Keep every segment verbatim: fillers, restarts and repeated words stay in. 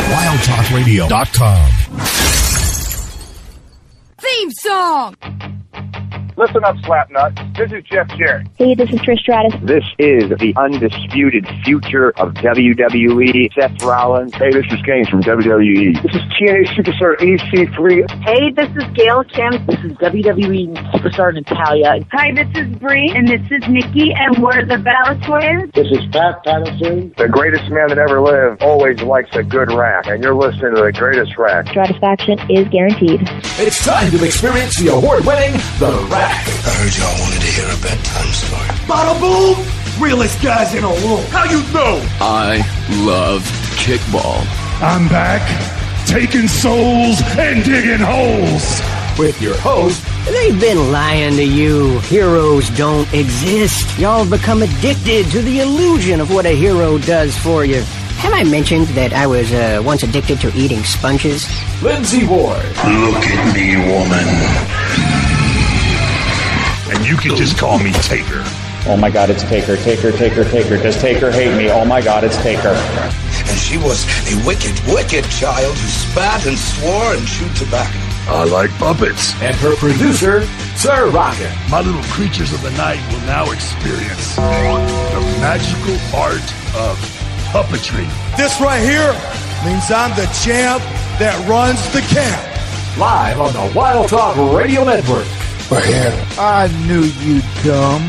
wild talk radio dot com. Theme song! Listen up, Slapnuts. This is Jeff Jarrett. Hey, this is Trish Stratus. This is the undisputed future of W W E, Seth Rollins. Hey, this is Kane from W W E. This is T N A Superstar E C three. Hey, this is Gail Kim. This is W W E Superstar Natalia. Hi, this is Bree, and this is Nikki, and we're the Bella Twins. This is Pat Patterson. The greatest man that ever lived always likes a good rack, and you're listening to the greatest rack. Stratisfaction is guaranteed. It's time to experience the award-winning The Rack. I heard y'all wanted to hear a bedtime story. Bada boom! Realest guys in a room. How you know? I love kickball. I'm back, taking souls and digging holes. With your host, they've been lying to you. Heroes don't exist. Y'all become addicted to the illusion of what a hero does for you. Have I mentioned that I was uh, once addicted to eating sponges? Lindsay Ward. Look at me, woman. And you can just call me Taker. Oh my God, it's Taker, Taker, Taker, Taker. Does Taker hate me? Oh my God, it's Taker. And she was a wicked, wicked child who spat and swore and chewed tobacco. I like puppets. And her producer, Sir Rocket. My little creatures of the night will now experience the magical art of puppetry. This right here means I'm the champ that runs the camp. Live on the Wild Talk Radio Network. We're here. I knew you'd come.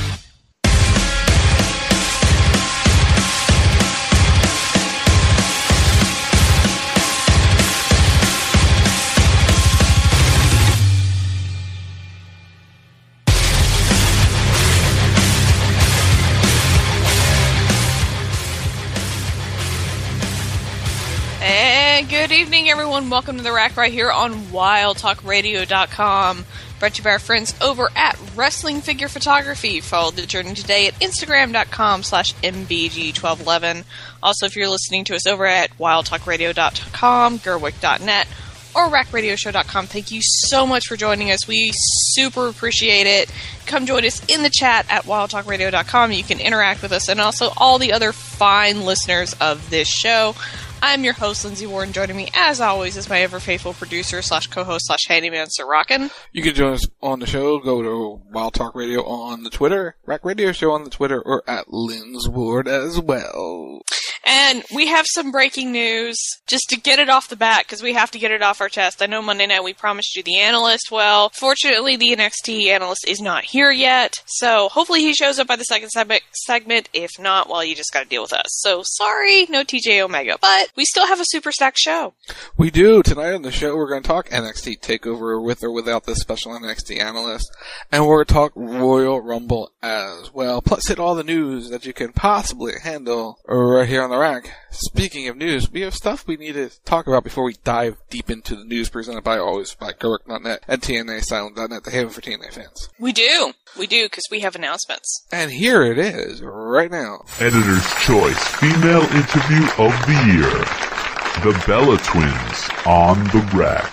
And good evening, everyone. Welcome to The Rack right here on wild talk radio dot com. Brought to you by our friends over at Wrestling Figure Photography. Follow the journey today at instagram dot com slash M B G twelve eleven. Also, if you're listening to us over at wild talk radio dot com, gerwick dot net, or rack radio show dot com, thank you so much for joining us. We super appreciate it. Come join us in the chat at wild talk radio dot com. You can interact with us and also all the other fine listeners of this show. I'm your host, Lindsay Warren. Joining me, as always, is my ever-faithful producer slash co-host slash handyman, Sir Rockin'. You can join us on the show. Go to Wild Talk Radio on the Twitter, Rack Radio Show on the Twitter, or at Linz Ward as well. And we have some breaking news, just to get it off the bat, because we have to get it off our chest. I know Monday night we promised you the analyst. Well, fortunately, the N X T analyst is not here yet, so hopefully he shows up by the second segment. If not, well, you just gotta deal with us. So, sorry, no T J Omega, but we still have a super stacked show. We do. Tonight on the show, we're going to talk N X T TakeOver with or without this special N X T analyst, and we're going to talk Royal Rumble as well, plus hit all the news that you can possibly handle right here on the Rack. Speaking of news, we have stuff we need to talk about before we dive deep into the news presented by always by gerwick dot net and T N A Silent dot net, the haven for T N A fans. We do. We do, because we have announcements. And here it is, right now. Editor's Choice Female Interview of the Year. The Bella Twins on the Rack.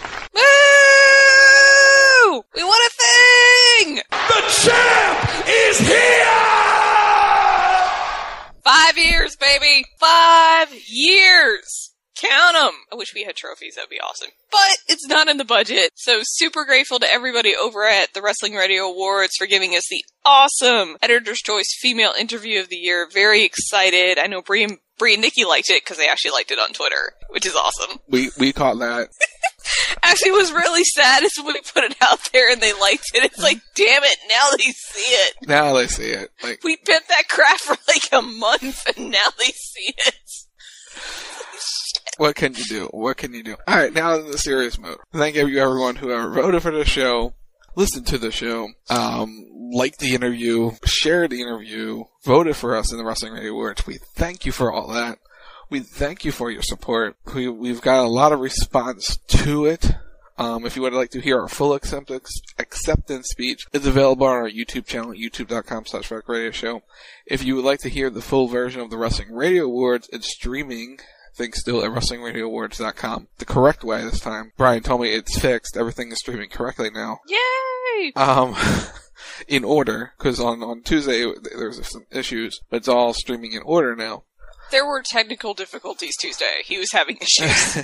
Woo! We won a thing! The champ is here! Five years, baby! Five years! Count them! I wish we had trophies, that'd be awesome. But it's not in the budget, so super grateful to everybody over at the Wrestling Radio Awards for giving us the awesome Editor's Choice Female Interview of the Year. Very excited. I know Bree and, Bree and Nikki liked it because they actually liked it on Twitter, which is awesome. We we caught that. Actually, it was really sad is when we put it out there and they liked it. It's like, damn it, now they see it. Now they see it. Like, we pimped that crap for like a month and now they see it. What can you do? What can you do? Alright, now in the serious mode. Thank you everyone who ever voted for the show, listened to the show, um, liked the interview, shared the interview, voted for us in the Wrestling Radio Awards. We thank you for all that. We thank you for your support. We, we've got a lot of response to it. Um, if you would like to hear our full acceptance, acceptance speech, it's available on our YouTube channel at youtube dot com slash rack radio show. If you would like to hear the full version of the Wrestling Radio Awards, it's streaming, I think still at wrestling radio awards dot com. The correct way this time. Brian told me it's fixed. Everything is streaming correctly now. Yay! Um, in order, because on, on Tuesday there was some issues, but it's all streaming in order now. There were technical difficulties Tuesday. He was having issues.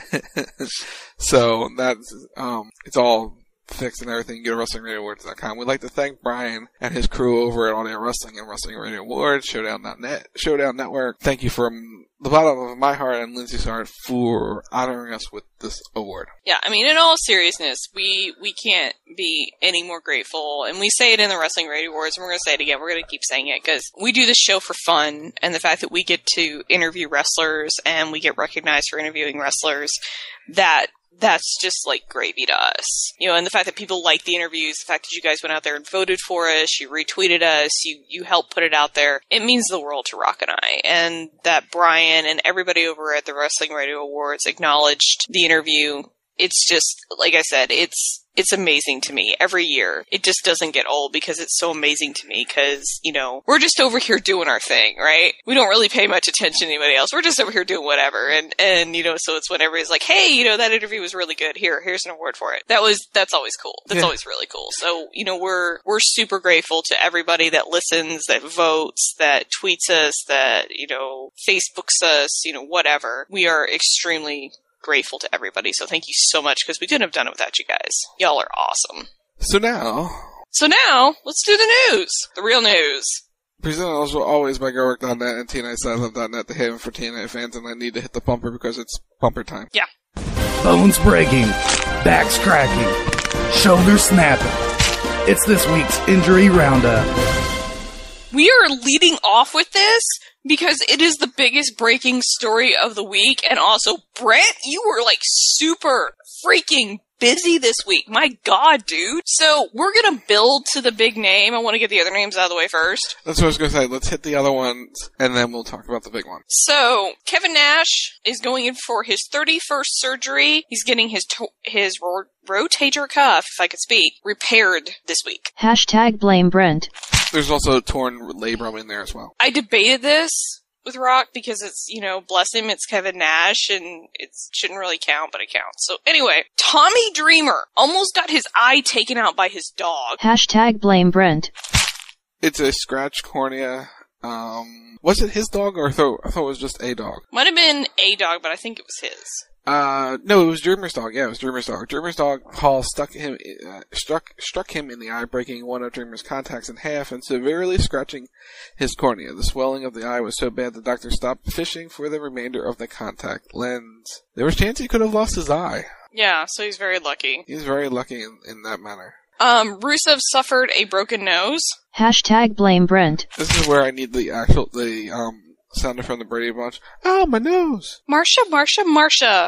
So that's um, it's all fixed and everything. Go to Wrestling Radio Awards dot com. We'd like to thank Brian and his crew over at All Day Wrestling and Wrestling Radio Awards, Showdown dot net, Showdown Network. Thank you from the bottom of my heart and Lindsay's heart for honoring us with this award. Yeah, I mean, in all seriousness, we we can't be any more grateful. And we say it in the Wrestling Radio Awards, and we're going to say it again. We're going to keep saying it because we do this show for fun, and the fact that we get to interview wrestlers and we get recognized for interviewing wrestlers, that that's just like gravy to us. You know, and the fact that people like the interviews, the fact that you guys went out there and voted for us, you retweeted us, you, you helped put it out there, it means the world to Rock and I. And that Brian and everybody over at the Wrestling Radio Awards acknowledged the interview. It's just, like I said, it's it's amazing to me every year. It just doesn't get old because it's so amazing to me because, you know, we're just over here doing our thing, right? We don't really pay much attention to anybody else. We're just over here doing whatever. And, and you know, so it's when everybody's like, hey, you know, that interview was really good. Here, here's an award for it. That was, that's always cool. That's yeah. always really cool. So, you know, we're, we're super grateful to everybody that listens, that votes, that tweets us, that, you know, Facebooks us, you know, whatever. We are extremely grateful to everybody, so thank you so much because we couldn't have done it without you guys. Y'all are awesome. So now, so now, let's do the news, the real news. Presented as always by GoWork dot net and T N I Side Love dot net, the haven for T N I fans, and I need to hit the bumper because it's bumper time. Yeah. Bones breaking, backs cracking, shoulders snapping. It's this week's injury roundup. We are leading off with this because it is the biggest breaking story of the week. And also, Brent, you were like super freaking busy this week. My God, dude. So we're going to build to the big name. I want to get the other names out of the way first. That's what I was going to say. Let's hit the other ones, and then we'll talk about the big one. So Kevin Nash is going in for his thirty-first surgery. He's getting his to- his ro- rotator cuff, if I could speak, repaired this week. Hashtag blame Brent. There's also torn labrum in there as well. I debated this with Rock because it's, you know, bless him, it's Kevin Nash, and it shouldn't really count, but it counts. So anyway, Tommy Dreamer almost got his eye taken out by his dog. Hashtag blame Brent. It's a scratched cornea. Um, was it his dog, or I thought, I thought it was just a dog? Might have been a dog, but I think it was his. Uh, no, it was Dreamer's dog. Yeah, it was Dreamer's dog. Dreamer's dog, Hall, stuck him, uh, struck, struck him in the eye, breaking one of Dreamer's contacts in half and severely scratching his cornea. The swelling of the eye was so bad the doctor stopped fishing for the remainder of the contact lens. There was a chance he could have lost his eye. Yeah, so he's very lucky. He's very lucky in, in that manner. Um, Rusev suffered a broken nose. Hashtag blame Brent. This is where I need the actual, the, um, sounded from the Brady Bunch. Oh, my nose! Marsha, Marsha, Marsha.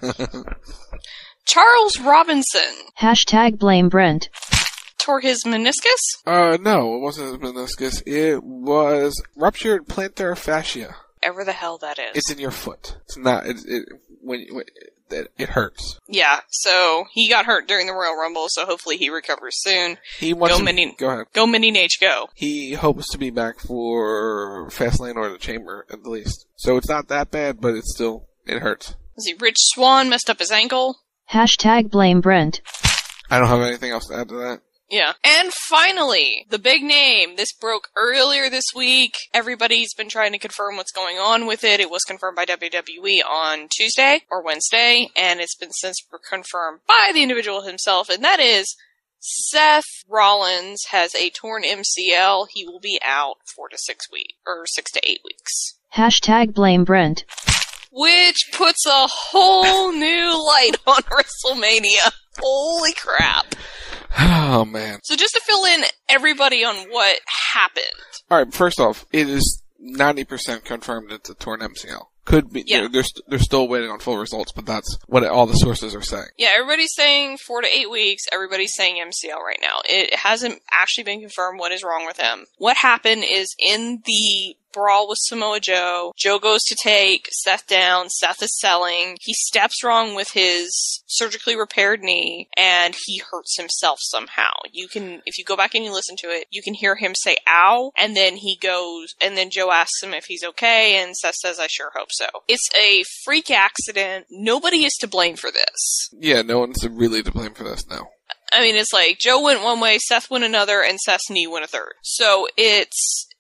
Charles Robinson. Hashtag blame Brent. Tore his meniscus? Uh, no, it wasn't his meniscus. It was ruptured plantar fascia. Whatever the hell that is. It's in your foot. It's not, it, it, when, when it, it hurts. Yeah, so he got hurt during the Royal Rumble, so hopefully he recovers soon. He wants go to, Mini, go ahead. Go Mini Nate, go. He hopes to be back for Fastlane or the Chamber, at least. So it's not that bad, but it's still, it hurts. Let's see, Rich Swann messed up his ankle. Hashtag blame Brent. I don't have anything else to add to that. Yeah. And finally, the big name. This broke earlier this week. Everybody's been trying to confirm what's going on with it. It was confirmed by W W E on Tuesday or Wednesday, and it's been since confirmed by the individual himself, and that is Seth Rollins has a torn M C L. He will be out four to six weeks, or six to eight weeks. Hashtag blame Brent. Which puts a whole new light on WrestleMania. Holy crap. Oh, man. So just to fill in everybody on what happened. Alright, first off, it is ninety percent confirmed it's a torn M C L. Could be, yeah. they're, they're, they're still waiting on full results, but that's what all the sources are saying. Yeah, everybody's saying four to eight weeks. Everybody's saying M C L right now. It hasn't actually been confirmed what is wrong with him. What happened is in the brawl with Samoa Joe, Joe goes to take Seth down. Seth is selling. He steps wrong with his surgically repaired knee, and he hurts himself somehow. You can, if you go back and you listen to it, you can hear him say ow, and then he goes, and then Joe asks him if he's okay, and Seth says, I sure hope so. It's a freak accident. Nobody is to blame for this. Yeah, no one's really to blame for this, no. I mean, it's like, Joe went one way, Seth went another, and Seth's knee went a third. So it's...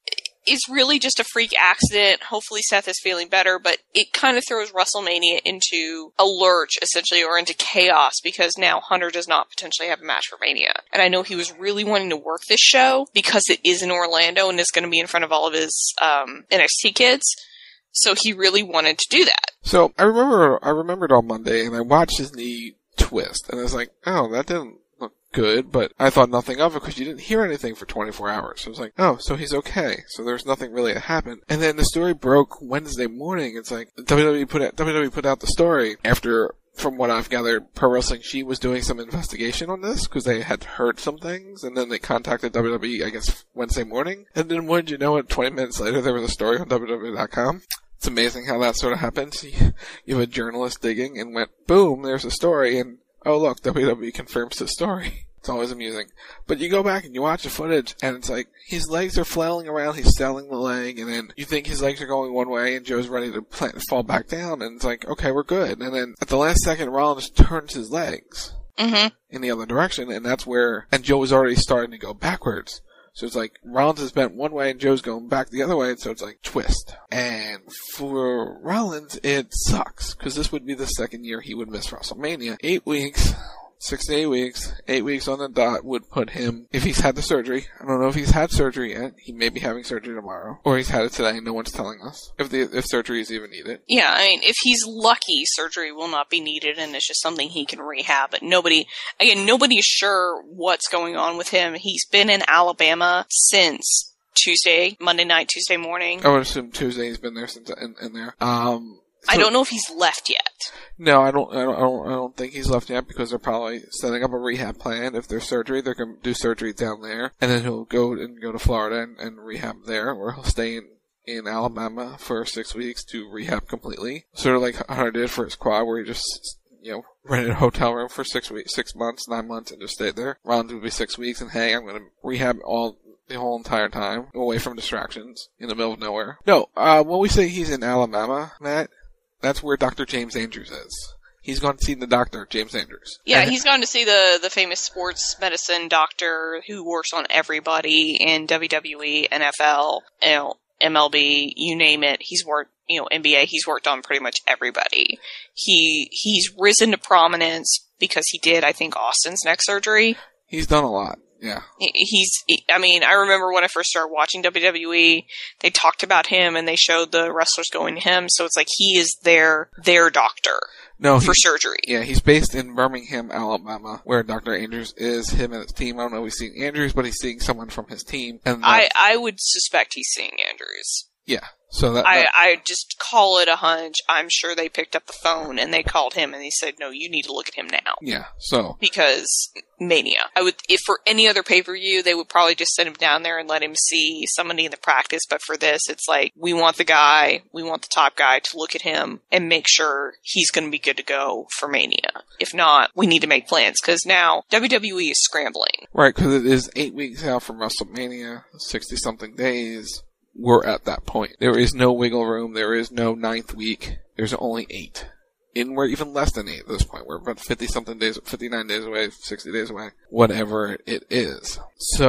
it's really just a freak accident. Hopefully Seth is feeling better, but it kind of throws WrestleMania into a lurch, essentially, or into chaos, because now Hunter does not potentially have a match for Mania. And I know he was really wanting to work this show because it is in Orlando and is going to be in front of all of his um, N X T kids. So he really wanted to do that. So I remember, I remembered on Monday, and I watched his knee twist, and I was like, oh, that didn't look good, but I thought nothing of it because you didn't hear anything for twenty-four hours. So I was like, oh, so he's okay. So there's nothing really that happened. And then the story broke Wednesday morning. It's like W W E put out, W W E put out the story after, from what I've gathered, Pro Wrestling Sheet was doing some investigation on this because they had heard some things, and then they contacted W W E, I guess, Wednesday morning. And then wouldn't you know it, twenty minutes later there was a story on W W E dot com. It's amazing how that sort of happens. You have a journalist digging and went, boom, there's a story, and oh look, W W E confirms the story. It's always amusing. But you go back and you watch the footage, and it's like, his legs are flailing around, he's selling the leg, and then you think his legs are going one way, and Joe's ready to plant, fall back down, and it's like, okay, we're good. And then at the last second, Rollins turns his legs mm-hmm. in the other direction, and that's where, and Joe was already starting to go backwards. So it's like, Rollins is bent one way and Joe's going back the other way, so it's like, twist. And for Rollins, it sucks, because this would be the second year he would miss WrestleMania. Eight weeks, six to eight weeks, eight weeks on the dot would put him, if he's had the surgery, I don't know if he's had surgery yet, he may be having surgery tomorrow, or he's had it today, no one's telling us, if the if surgery is even needed. Yeah, I mean, if he's lucky, surgery will not be needed, and it's just something he can rehab, but nobody, again, nobody is sure what's going on with him. He's been in Alabama since Tuesday, Monday night, Tuesday morning. I would assume Tuesday he's been there since, in, in there. Um... So, I don't know if he's left yet. No, I don't, I don't. I don't. I don't think he's left yet because they're probably setting up a rehab plan. If there's surgery, they're going to do surgery down there, and then he'll go and go to Florida and, and rehab there, or he'll stay in, in Alabama for six weeks to rehab completely. Sort of like Hunter did for his quad, where he just, you know, rented a hotel room for six weeks, six months, nine months, and just stayed there. Rollins would be six weeks, and hey, I'm going to rehab all. The whole entire time, away from distractions, in the middle of nowhere. No, uh, when we say he's in Alabama, Matt, that's where Doctor James Andrews is. He's gone to see the doctor, James Andrews. Yeah, and, he's gone to see the, the famous sports medicine doctor who works on everybody in W W E, N F L, you know, M L B, you name it. He's worked, you know, N B A, he's worked on pretty much everybody. He, he's risen to prominence because he did, I think, Austin's neck surgery. He's done a lot. Yeah. He's, I mean, I remember when I first started watching W W E, they talked about him and they showed the wrestlers going to him, so it's like he is their, their doctor no, for surgery. Yeah, he's based in Birmingham, Alabama, where Doctor Andrews is, him and his team. I don't know if he's seeing Andrews, but he's seeing someone from his team. And I, I would suspect he's seeing Andrews. Yeah. So that, I, that I just call it a hunch. I'm sure they picked up the phone and they called him and they said, no, you need to look at him now. Yeah, so. Because Mania. I would, if for any other pay-per-view, they would probably just send him down there and let him see somebody in the practice. But for this, it's like, we want the guy, we want the top guy to look at him and make sure he's going to be good to go for Mania. If not, we need to make plans because now W W E is scrambling. Right, because it is eight weeks out from WrestleMania, sixty-something days. We're at that point. There is no wiggle room. There is no ninth week. There's only eight. And we're even less than eight at this point. We're about fifty-something days, fifty-nine days away, sixty days away. Whatever it is.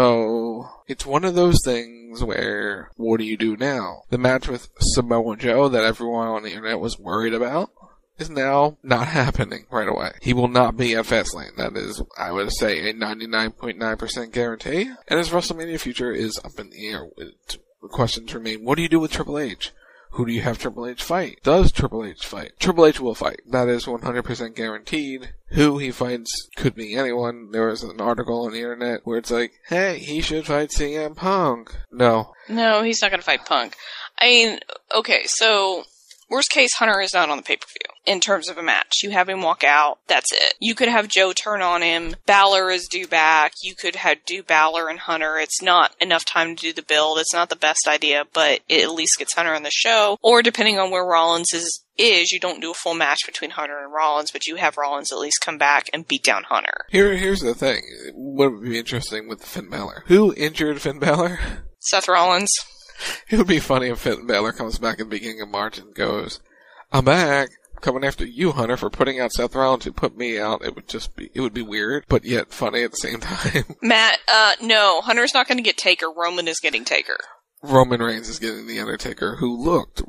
So, it's one of those things where, what do you do now? The match with Samoa Joe that everyone on the internet was worried about is now not happening right away. He will not be at Fastlane. That is, I would say, a ninety-nine point nine percent guarantee. And his WrestleMania future is up in the air. It, The questions remain, what do you do with Triple H? Who do you have Triple H fight? Does Triple H fight? Triple H will fight. That is one hundred percent guaranteed. Who he fights could be anyone. There was an article on the internet where it's like, hey, he should fight C M Punk. No. No, he's not going to fight Punk. I mean, okay, so worst case, Hunter is not on the pay-per-view in terms of a match. You have him walk out. That's it. You could have Joe turn on him. Balor is due back. You could have do Balor and Hunter. It's not enough time to do the build. It's not the best idea, but it at least gets Hunter on the show. Or depending on where Rollins is, is you don't do a full match between Hunter and Rollins, but you have Rollins at least come back and beat down Hunter. Here, here's the thing. What would be interesting with Finn Balor? Who injured Finn Balor? Seth Rollins. It would be funny if Finn Balor comes back at the beginning of March and goes, I'm back. I'm coming after you, Hunter, for putting out Seth Rollins who put me out. It would just be, it would be weird, but yet funny at the same time. Matt, uh, no. Hunter's not going to get Taker. Roman is getting Taker. Roman Reigns is getting The Undertaker, who looked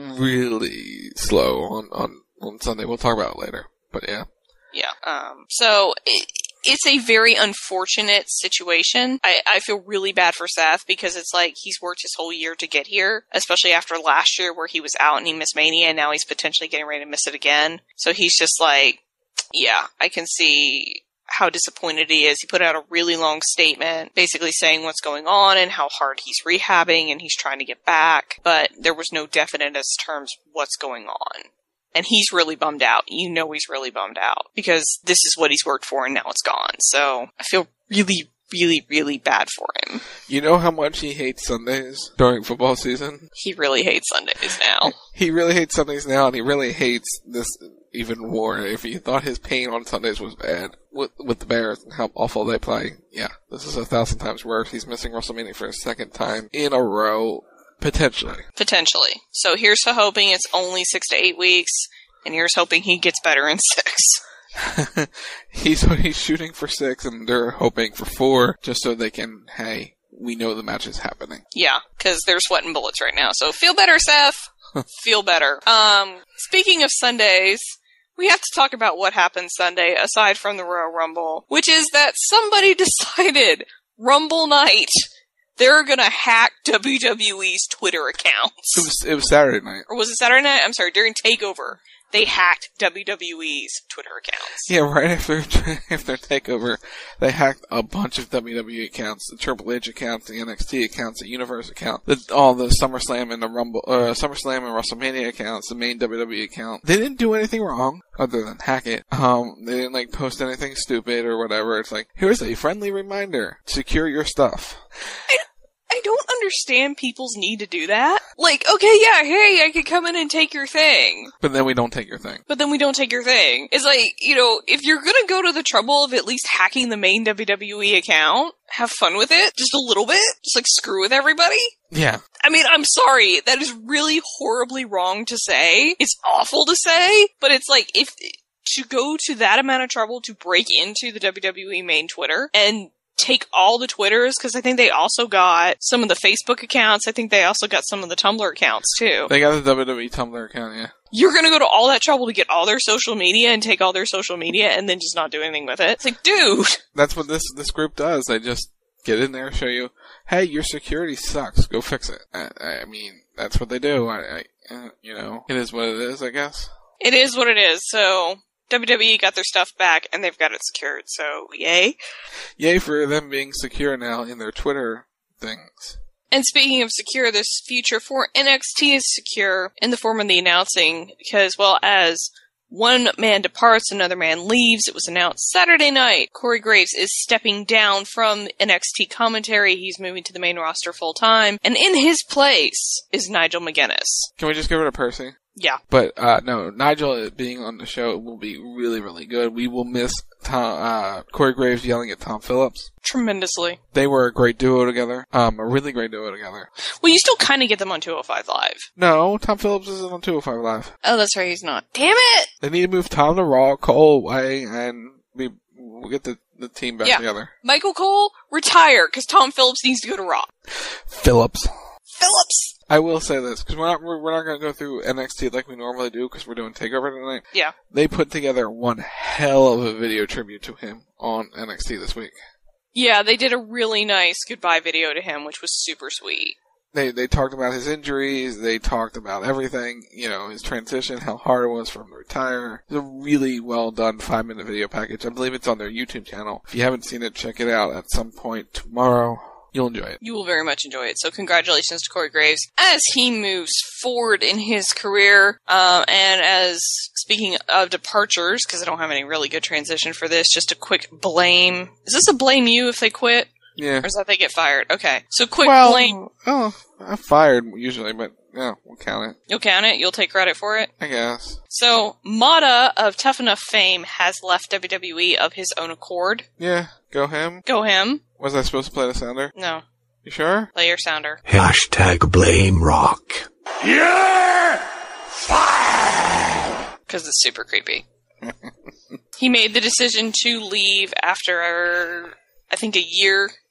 really slow on, on, on Sunday. We'll talk about it later. But yeah. Yeah. Um, so it, it's a very unfortunate situation. I, I feel really bad for Seth because it's like he's worked his whole year to get here, especially after last year where he was out and he missed Mania, and now he's potentially getting ready to miss it again. So he's just like, yeah, I can see how disappointed he is. He put out a really long statement basically saying what's going on and how hard he's rehabbing and he's trying to get back, but there was no definite as terms what's going on. And he's really bummed out. You know he's really bummed out because this is what he's worked for and now it's gone. So I feel really, really, really bad for him. You know how much he hates Sundays during football season? He really hates Sundays now. He really hates Sundays now, and he really hates this even more. If he thought his pain on Sundays was bad with, with the Bears and how awful they play, yeah, this is a thousand times worse. He's missing WrestleMania for a second time in a row. Potentially. Potentially. So here's to hoping it's only six to eight weeks, and here's hoping he gets better in six. he's he's shooting for six, and they're hoping for four, just so they can, hey, we know the match is happening. Yeah, because they're sweating bullets right now. So feel better, Seth. Feel better. Um, speaking of Sundays, we have to talk about what happened Sunday, aside from the Royal Rumble, which is that somebody decided Rumble night they're gonna hack W W E's Twitter accounts. It was, it was Saturday night. Or was it Saturday night? I'm sorry, during TakeOver, they hacked W W E's Twitter accounts. Yeah, right after, after TakeOver, they hacked a bunch of W W E accounts, the Triple H accounts, the N X T accounts, the Universe account, the, all the SummerSlam and the Rumble, uh, SummerSlam and WrestleMania accounts, the main W W E account. They didn't do anything wrong, other than hack it. Um, they didn't, like, post anything stupid or whatever. It's like, here's a friendly reminder. Secure your stuff. I, I don't understand people's need to do that. Like, okay, yeah, hey, I could come in and take your thing. But then we don't take your thing. But then we don't take your thing. It's like, you know, if you're gonna go to the trouble of at least hacking the main W W E account, have fun with it, just a little bit. Just, like, screw with everybody. Yeah. I mean, I'm sorry. That is really horribly wrong to say. It's awful to say, but it's like, if to go to that amount of trouble to break into the W W E main Twitter and take all the Twitters, because I think they also got some of the Facebook accounts. I think they also got some of the Tumblr accounts, too. They got the W W E Tumblr account, yeah. You're gonna go to all that trouble to get all their social media and take all their social media and then just not do anything with it? It's like, dude! That's what this this group does. They just get in there, show you, hey, your security sucks. Go fix it. I, I mean, that's what they do. I, I, uh, you know, it is what it is, I guess. It is what it is, so W W E got their stuff back, and they've got it secured, so yay. Yay for them being secure now in their Twitter things. And speaking of secure, this future for N X T is secure in the form of the announcing, because, well, as one man departs, another man leaves. It was announced Saturday night. Corey Graves is stepping down from N X T commentary. He's moving to the main roster full-time, and in his place is Nigel McGuinness. Can we just give it to Percy? Yeah. But, uh, no, Nigel being on the show will be really, really good. We will miss Tom, uh, Corey Graves yelling at Tom Phillips. Tremendously. They were a great duo together. Um, a really great duo together. Well, you still kind of get them on two oh five Live. No, Tom Phillips isn't on two oh five Live. Oh, that's right, he's not. Damn it! They need to move Tom to Raw, Cole away, and we, we'll get the, the team back yeah. together. Michael Cole, retire, because Tom Phillips needs to go to Raw. Phillips. Phillips! I will say this, because we're not, we're, we're not going to go through N X T like we normally do, because we're doing TakeOver tonight. Yeah. They put together one hell of a video tribute to him on N X T this week. Yeah, they did a really nice goodbye video to him, which was super sweet. They they talked about his injuries, they talked about everything, you know, his transition, how hard it was for him to retire. It's a really well done five minute video package. I believe it's on their YouTube channel. If you haven't seen it, check it out at some point tomorrow. You'll enjoy it. You will very much enjoy it. So congratulations to Corey Graves as he moves forward in his career. Um, and as, speaking of departures, because I don't have any really good transition for this, just a quick blame. Is this a blame you if they quit? Yeah. Or is that they get fired? Okay. So quick well, blame. Oh, I'm fired usually, but yeah, we'll count it. You'll count it? You'll take credit for it? I guess. So, Mata of Tough Enough fame has left W W E of his own accord. Yeah, go him. Go him. Was I supposed to play the sounder? No. You sure? Play your sounder. Hashtag blame rock. Yeah! Fire! Because it's super creepy. He made the decision to leave after, I think, a year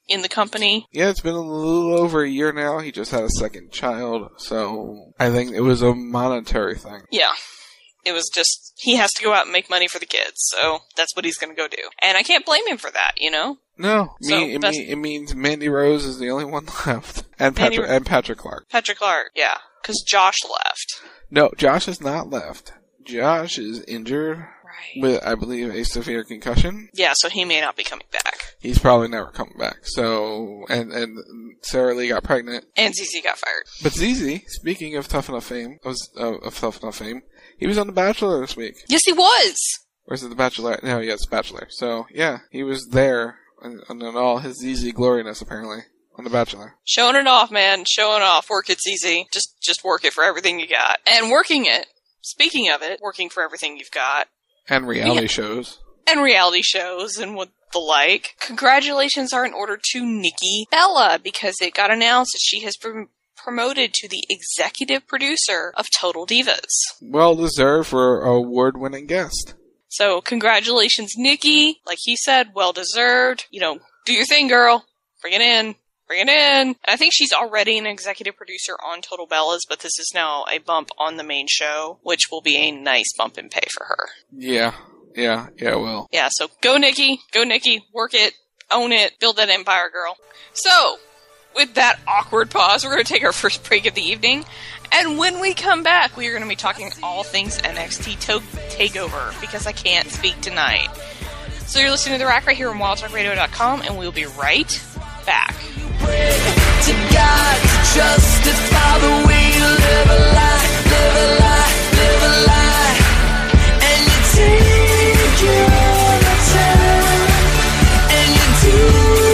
in the company. Yeah, it's been a little over a year now. He just had a second child, so I think it was a monetary thing. Yeah. It was just, he has to go out and make money for the kids, so that's what he's going to go do. And I can't blame him for that, you know? No, So, me, it, best- mean, it means Mandy Rose is the only one left. And Mandy Patrick, Ro- and Patrick Clark. Patrick Clark, yeah. Because Josh left. No, Josh is not left. Josh is injured Right. with, I believe, a severe concussion. Yeah, so he may not be coming back. He's probably never coming back. So, and, and Sarah Lee got pregnant. And Z Z got fired. But Z Z, speaking of Tough Enough fame, of, of Tough Enough fame, he was on The Bachelor this week. Yes, he was! Or is it The Bachelor? No, yeah, it's Bachelor. So, yeah, he was there and, and in all his Z Z gloriness, apparently, on The Bachelor. Showing it off, man. Showing off. Work it, Z Z. Just, just work it for everything you got. And working it, speaking of it, working for everything you've got. And reality Yeah. shows. And reality shows and what the like. Congratulations are in order to Nikki Bella, because it got announced that she has been promoted to the executive producer of Total Divas. Well deserved for a award-winning guest. So, congratulations, Nikki. Like he said, well deserved. You know, do your thing, girl. Bring it in. Bring it in. And I think she's already an executive producer on Total Bellas, but this is now a bump on the main show, which will be a nice bump in pay for her. Yeah, yeah, yeah, well. Yeah, so go Nikki. Go Nikki. Work it. Own it. Build that empire, girl. So, with that awkward pause, we're going to take our first break of the evening. And when we come back, we are going to be talking all things N X T to- TakeOver, because I can't speak tonight. So you're listening to The Rack right here on wild talk radio dot com, and we'll be right back. To God, to justify the way you live a lie, live a lie, live a lie. And you take your time, and you do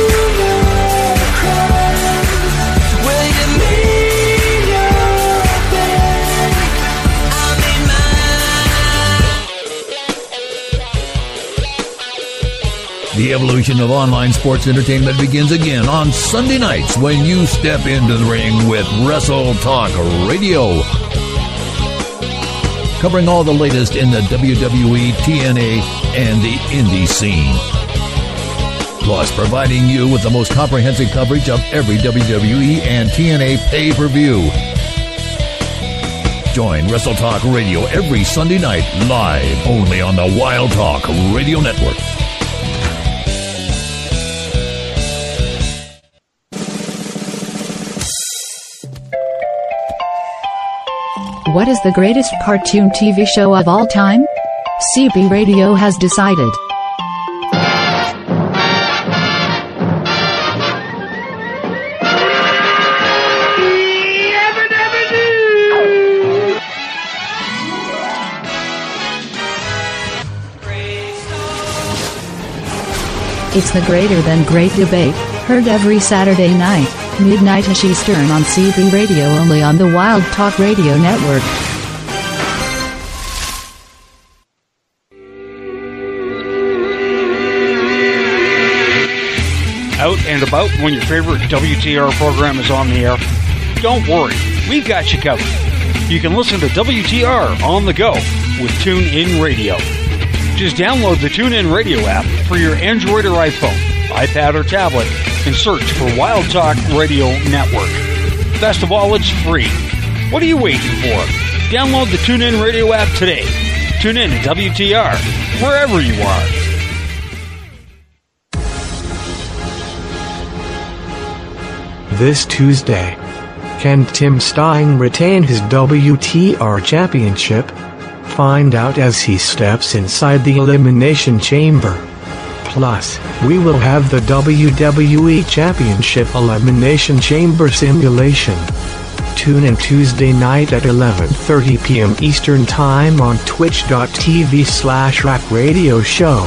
no crime. Well, you made your bed, I made The evolution of online sports entertainment begins again on Sunday nights when you step into the ring with Wrestle Talk Radio. Covering all the latest in the W W E, T N A, and the indie scene. Plus, providing you with the most comprehensive coverage of every W W E and T N A pay-per-view. Join Wrestle Talk Radio every Sunday night, live only on the Wild Talk Radio Network. What is the greatest cartoon T V show of all time? C B Radio has decided. It's the Greater Than Great debate, heard every Saturday night, midnight-ish Eastern on C B Radio, only on the Wild Talk Radio Network. Out and about when your favorite W T R program is on the air? Don't worry, we've got you covered. You can listen to W T R on the go with TuneIn Radio. Just download the TuneIn Radio app for your Android or iPhone, iPad or tablet, and search for Wild Talk Radio Network. Best of all, it's free. What are you waiting for? Download the TuneIn Radio app today. Tune in to W T R, wherever you are. This Tuesday, can Tim Stein retain his W T R championship? Find out as he steps inside the Elimination Chamber. Plus, we will have the W W E Championship Elimination Chamber simulation. Tune in Tuesday night at eleven thirty p.m. Eastern Time on twitch.tv slash rack radio show.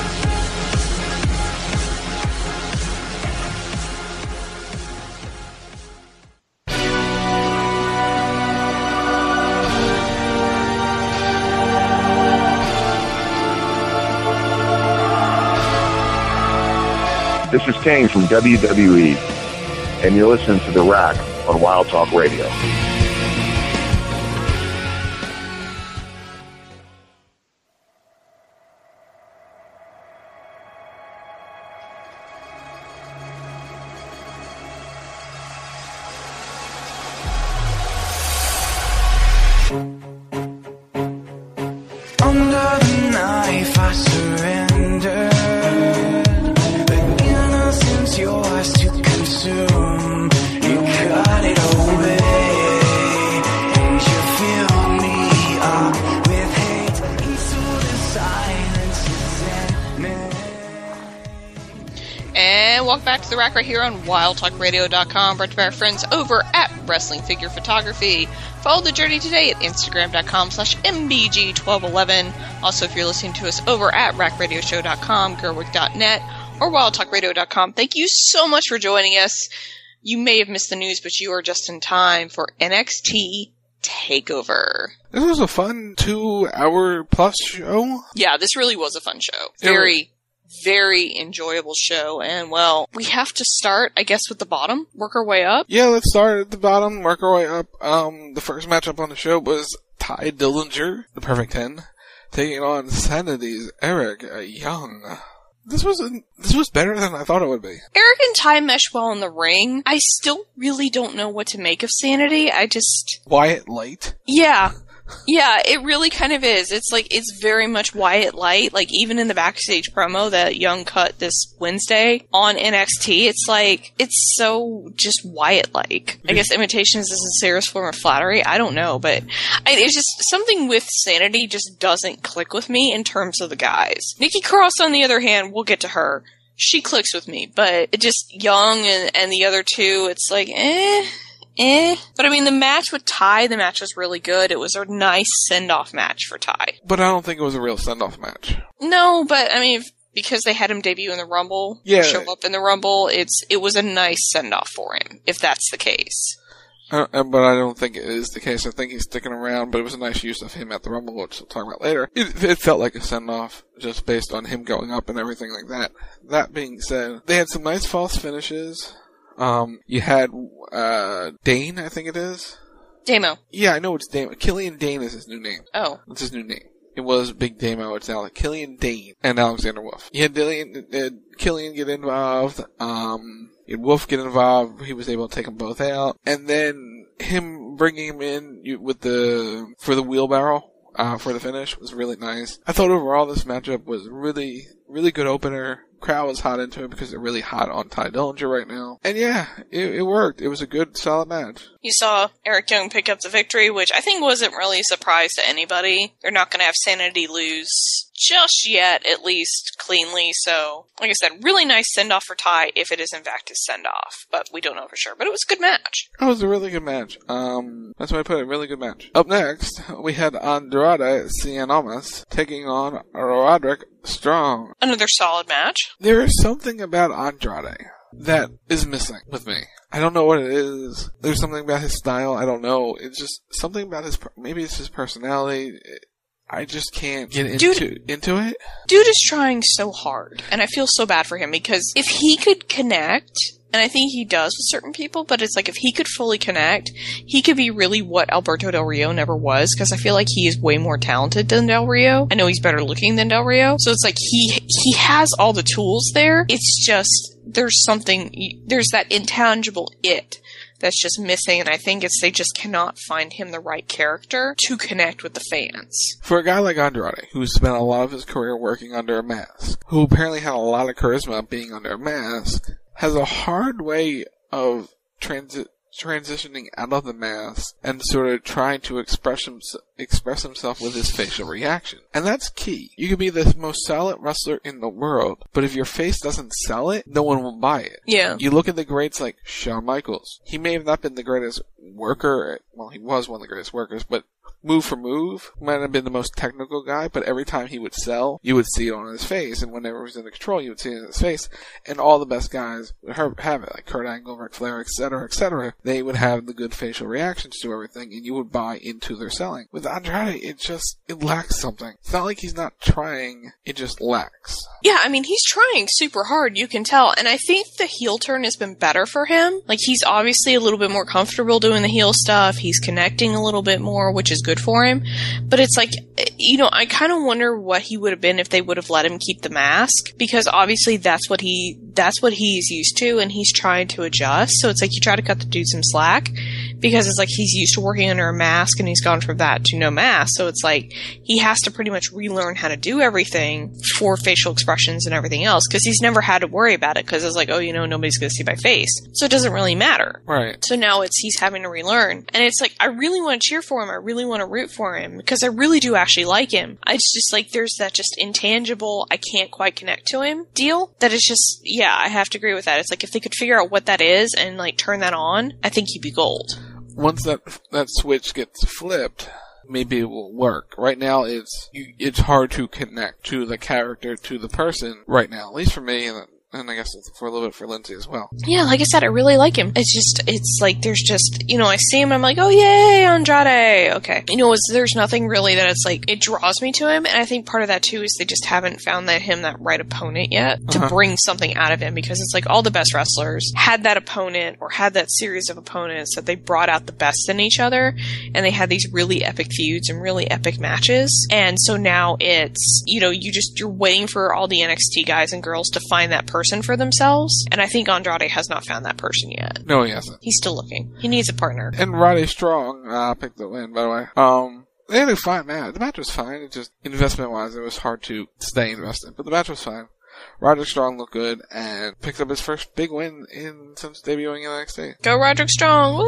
This is Kane from W W E, and you're listening to The Rack on Wild Talk Radio. welcome back to the rack right here on wild talk radio dot com, brought to you by our friends over at Wrestling Figure Photography. Follow the journey today at instagram dot com slash M B G twelve eleven. Also, if you're listening to us over at rack radio show dot com, gerwick dot net, or wild talk radio dot com, thank you so much for joining us. You may have missed the news, but you are just in time for N X T TakeOver. This was a fun two-hour plus show. Yeah, this really was a fun show. Very, very enjoyable show. And, well, we have to start, I guess, with the bottom. Work our way up. Yeah, let's start at the bottom, work our way up. Um, the first matchup on the show was Ty Dillinger, the Perfect Ten, taking on Sanity's Eric Young. This was a, this was better than I thought it would be. Eric and Ty mesh well in the ring. I still really don't know what to make of Sanity. I just... Wyatt Light? Yeah. Yeah, it really kind of is. It's like, it's very much Wyatt Light. Like, even in the backstage promo that Young cut this Wednesday on N X T, it's like, it's so just Wyatt-like. I guess imitation is the sincerest form of flattery. I don't know, but I, it's just something with Sanity just doesn't click with me in terms of the guys. Nikki Cross, on the other hand, we'll get to her. She clicks with me, but it just Young and, and the other two, it's like, eh... Eh. But I mean, the match with Ty, the match was really good. It was a nice send-off match for Ty. But I don't think it was a real send-off match. No, but I mean, because they had him debut in the Rumble, yeah. show up in the Rumble, it's it was a nice send-off for him, if that's the case. Uh, but I don't think it is the case. I think he's sticking around, but it was a nice use of him at the Rumble, which we'll talk about later. It, it felt like a send-off, just based on him going up and everything like that. That being said, they had some nice false finishes. Um, you had, uh, Dane, I think it is? Damo. Yeah, I know it's Damo. Killian Dane is his new name. Oh. That's his new name. It was Big Damo. It's now like Killian Dane and Alexander Wolf. You had Dillian, uh, Killian get involved. Um, you had Wolf get involved. He was able to take them both out. And then him bringing him in you, with the, for the wheelbarrow, uh, for the finish was really nice. I thought overall this matchup was really, really good opener. Crowd was hot into it because they're really hot on Ty Dillinger right now. And yeah, it, it worked. It was a good, solid match. You saw Eric Young pick up the victory, which I think wasn't really a surprise to anybody. They're not going to have Sanity lose just yet, at least cleanly. So, like I said, really nice send-off for Ty, if it is in fact his send-off. But we don't know for sure. But it was a good match. It was a really good match. Um, that's why I put it, really good match. Up next, we had Andrade Cien Almas taking on Roderick Strong. Another solid match. There is something about Andrade that is missing with me. I don't know what it is. There's something about his style. I don't know. It's just something about his, maybe it's his personality. I just can't get into, dude, into it. Dude is trying so hard, and I feel so bad for him, because if he could connect, and I think he does with certain people, but it's like if he could fully connect, he could be really what Alberto Del Rio never was, because I feel like he is way more talented than Del Rio. I know he's better looking than Del Rio, so it's like he he has all the tools there. It's just, there's something, there's that intangible it that's just missing, and I think it's they just cannot find him the right character to connect with the fans. For a guy like Andrade, who spent a lot of his career working under a mask, who apparently had a lot of charisma being under a mask, has a hard way of transi- transitioning out of the mask and sort of trying to express, him- express himself with his facial reaction. And that's key. You can be the most solid wrestler in the world, but if your face doesn't sell it, no one will buy it. Yeah. You look at the greats like Shawn Michaels. He may have not been the greatest worker, well, he was one of the greatest workers, but move for move, might have been the most technical guy, but every time he would sell, you would see it on his face, and whenever he was in the control, you would see it in his face, and all the best guys would have it, like Kurt Angle, Ric Flair, et cetera, et cetera. They would have the good facial reactions to everything, and you would buy into their selling. With Andrade, it just, it lacks something. It's not like he's not trying, it just lacks. Yeah, I mean, he's trying super hard, you can tell, and I think the heel turn has been better for him. Like, he's obviously a little bit more comfortable doing the heel stuff, he's connecting a little bit more, which is good for him, but it's like, you know, I kind of wonder what he would have been if they would have let him keep the mask, because obviously that's what he, that's what he's used to, and he's trying to adjust, so it's like you try to cut the dude some slack. because it's like he's used to working under a mask and he's gone from that to no mask. So it's like he has to pretty much relearn how to do everything for facial expressions and everything else because he's never had to worry about it because it's like, oh, you know, nobody's going to see my face. So it doesn't really matter. Right. So now it's he's having to relearn. And it's like, I really want to cheer for him. I really want to root for him because I really do actually like him. I just, just like, there's that just intangible, I can't quite connect to him deal that is just, yeah, I have to agree with that. It's like if they could figure out what that is and like turn that on, I think he'd be gold. Once that that switch gets flipped, maybe it will work. Right now, it's it's hard to connect to the character, to the person right now, at least for me, and and I guess for a little bit for Lindsay as well. Yeah, like I said, I really like him. It's just, it's like, there's just, you know, I see him and I'm like, oh, yay, Andrade. Okay. You know, it's, there's nothing really that it's like, it draws me to him. And I think part of that, too, is they just haven't found that him that right opponent yet to uh-huh. bring something out of him. Because it's like all the best wrestlers had that opponent or had that series of opponents that they brought out the best in each other. And they had these really epic feuds and really epic matches. And so now it's, you know, you just, you're waiting for all the N X T guys and girls to find that person for themselves, and I think Andrade has not found that person yet. No, he hasn't. He's still looking. He needs a partner. And Roddy Strong uh, picked the win, by the way. Um, they had a fine match. The match was fine. It just, investment-wise, it was hard to stay invested, but the match was fine. Roderick Strong looked good and picked up his first big win in since debuting in N X T. Go Roderick Strong!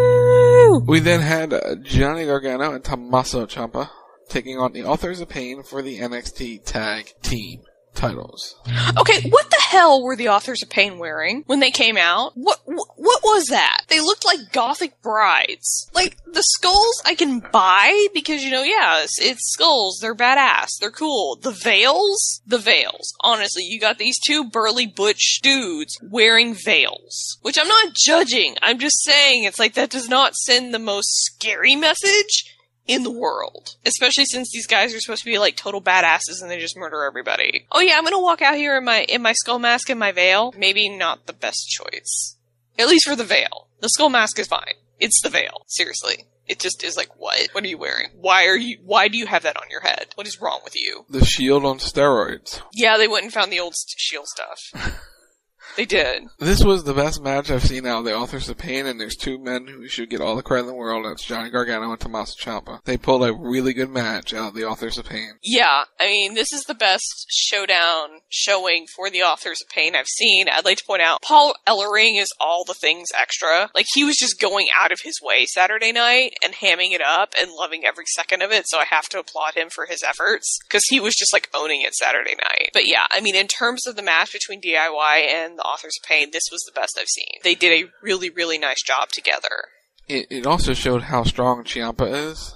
Woo! We then had uh, Johnny Gargano and Tommaso Ciampa taking on the Authors of Pain for the N X T Tag Team titles. Okay, what the hell were the Authors of Pain wearing when they came out? What what, what was that? They looked like gothic brides. Like, the skulls I can buy because, you know, yeah, it's, it's skulls. They're badass. They're cool. The veils? The veils. Honestly, you got these two burly butch dudes wearing veils. Which I'm not judging. I'm just saying it's like that does not send the most scary message in the world. Especially since these guys are supposed to be like total badasses and they just murder everybody. Oh yeah, I'm gonna walk out here in my in my skull mask and my veil. Maybe not the best choice. At least for the veil. The skull mask is fine. It's the veil. Seriously. It just is like, what? What are you wearing? Why are you, why do you have that on your head? What is wrong with you? The shield on steroids. Yeah, they went and found the old st- shield stuff. They did. This was the best match I've seen out of the Authors of Pain, and there's two men who should get all the credit in the world. That's Johnny Gargano and Tommaso Ciampa. They pulled a really good match out of the Authors of Pain. Yeah, I mean, this is the best showdown showing for the Authors of Pain I've seen. I'd like to point out, Paul Ellering is all the things extra. Like, he was just going out of his way Saturday night and hamming it up and loving every second of it, so I have to applaud him for his efforts, because he was just, like, owning it Saturday night. But yeah, I mean, in terms of the match between D I Y and the Authors of Pain, this was the best I've seen. They did a really, really nice job together. It, it also showed how strong Ciampa is.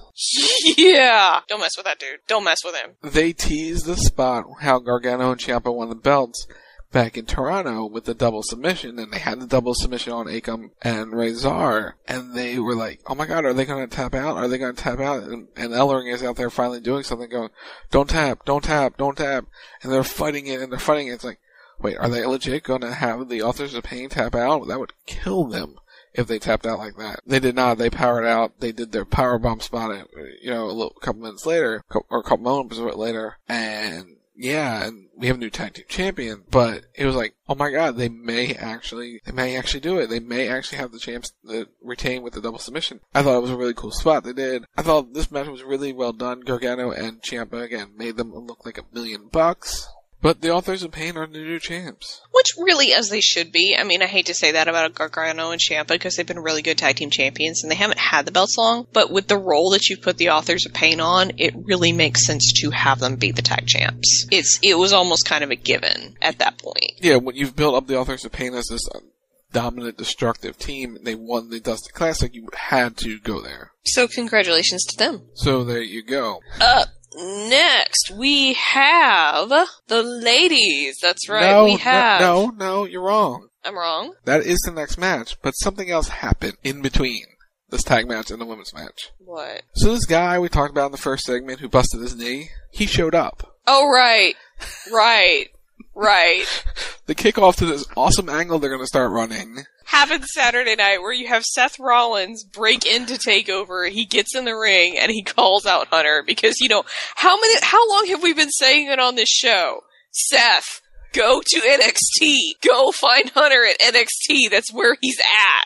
Yeah! Don't mess with that dude. Don't mess with him. They teased the spot how Gargano and Ciampa won the belts back in Toronto with the double submission, and they had the double submission on Akam and Razor, and they were like, oh my god, are they going to tap out? Are they going to tap out? And, and Ellering is out there finally doing something, going, don't tap, don't tap, don't tap. And they're fighting it, and they're fighting it. It's like, wait, are they legit going to have the Authors of Pain tap out? That would kill them if they tapped out like that. They did not. They powered out. They did their powerbomb spot, you know, a little, couple minutes later, or a couple moments later, and yeah, and we have a new tag team champion, but it was like, oh my god, they may actually, they may actually do it. They may actually have the champs that retain with the double submission. I thought it was a really cool spot they did. I thought this match was really well done. Gargano and Ciampa, again, made them look like a million bucks. But the Authors of Pain are the new champs. Which really, as they should be. I mean, I hate to say that about Gargano and Ciampa because they've been really good tag team champions and they haven't had the belts long. But with the role that you've put the Authors of Pain on, it really makes sense to have them be the tag champs. It's It was almost kind of a given at that point. Yeah, when you've built up the Authors of Pain as this uh, dominant, destructive team, they won the Dusty Classic, you had to go there. So congratulations to them. So there you go. Uh... Next, we have the ladies. That's right, no, we have... No, no, no, you're wrong. I'm wrong? That is the next match, but something else happened in between this tag match and the women's match. What? So this guy we talked about in the first segment who busted his knee, he showed up. Oh, right. Right. Right. The kickoff to this awesome angle they're going to start running happened Saturday night where you have Seth Rollins break into TakeOver, he gets in the ring, and he calls out Hunter because, you know, how many, how long have we been saying it on this show? Seth, go to N X T. Go find Hunter at N X T. That's where he's at.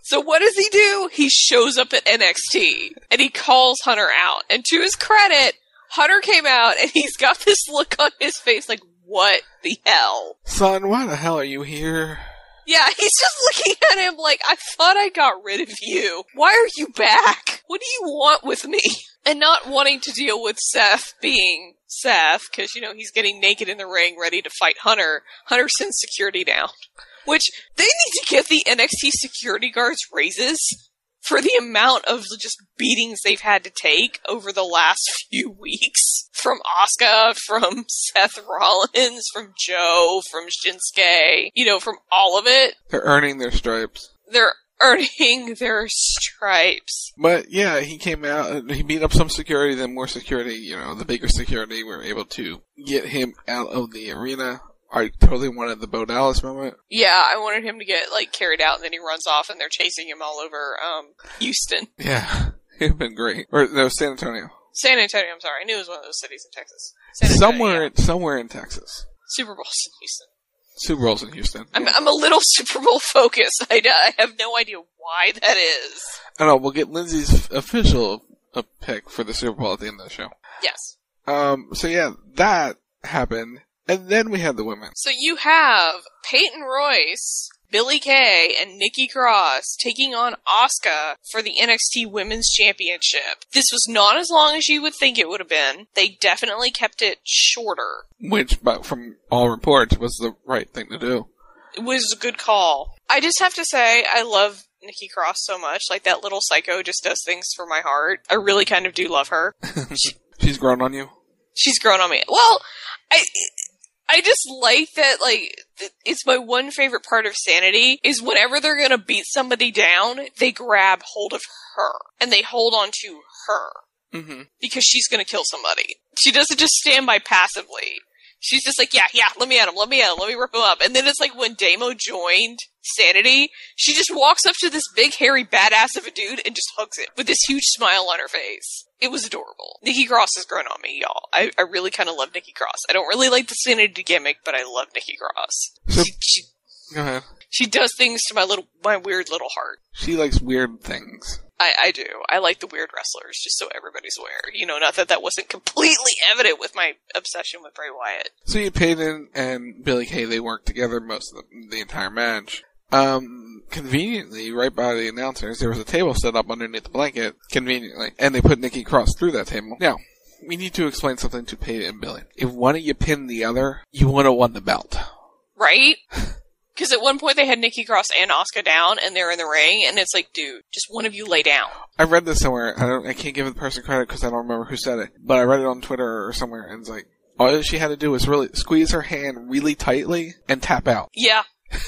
So what does he do? He shows up at N X T, and he calls Hunter out. And to his credit, Hunter came out, and he's got this look on his face like, what the hell? Son, why the hell are you here? Yeah, he's just looking at him like, I thought I got rid of you. Why are you back? What do you want with me? And not wanting to deal with Seth being Seth, because, you know, he's getting naked in the ring ready to fight Hunter. Hunter sends security down. Which, they need to give the N X T security guards raises for the amount of just beatings they've had to take over the last few weeks. From Asuka, from Seth Rollins, from Joe, from Shinsuke, you know, from all of it. They're earning their stripes. They're earning their stripes. But yeah, he came out and he beat up some security, then more security, you know, the bigger security were able to get him out of the arena. I totally wanted the Bo Dallas moment. Yeah, I wanted him to get, like, carried out and then he runs off and they're chasing him all over, um, Houston. Yeah, it'd been great. Or, no, San Antonio. San Antonio, I'm sorry. I knew it was one of those cities in Texas. San Antonio, somewhere, yeah. somewhere in Texas. Super Bowl's in Houston. Super Bowl's in Houston. I'm, I'm a little Super Bowl focused. I, I have no idea why that is. I don't know, we'll get Lindsay's official uh, pick for the Super Bowl at the end of the show. Yes. Um, so yeah, that happened. And then we had the women. So you have Peyton Royce, Billie Kay, and Nikki Cross taking on Asuka for the N X T Women's Championship. This was not as long as you would think it would have been. They definitely kept it shorter. Which, but from all reports, was the right thing to do. It was a good call. I just have to say, I love Nikki Cross so much. Like, that little psycho just does things for my heart. I really kind of do love her. she, She's grown on you? She's grown on me. Well, I... I just like that, like, it's my one favorite part of Sanity, is whenever they're gonna beat somebody down, they grab hold of her, and they hold on to her. Mm-hmm. Because she's gonna kill somebody. She doesn't just stand by passively. She's just like, yeah, yeah, let me at him, let me at him, let me rip him up. And then it's like when Damo joined Sanity, she just walks up to this big, hairy badass of a dude and just hugs it with this huge smile on her face. It was adorable. Nikki Cross has grown on me, y'all. I, I really kind of love Nikki Cross. I don't really like the Sanity gimmick, but I love Nikki Cross. So, she, she, go ahead. She does things to my little, my weird little heart. She likes weird things. I, I do. I like the weird wrestlers, just so everybody's aware. You know, not that that wasn't completely evident with my obsession with Bray Wyatt. So you Peyton and Billie Kay, they worked together most of the, the entire match. Um, conveniently, right by the announcers, there was a table set up underneath the blanket, conveniently, and they put Nikki Cross through that table. Now, we need to explain something to Peyton and Billie. If one of you pinned the other, you would have won the belt. Right? Because at one point they had Nikki Cross and Asuka down, and they're in the ring, and it's like, dude, just one of you lay down. I read this somewhere. I don't. I can't give the person credit because I don't remember who said it, but I read it on Twitter or somewhere, and it's like, all she had to do was really squeeze her hand really tightly and tap out. Yeah.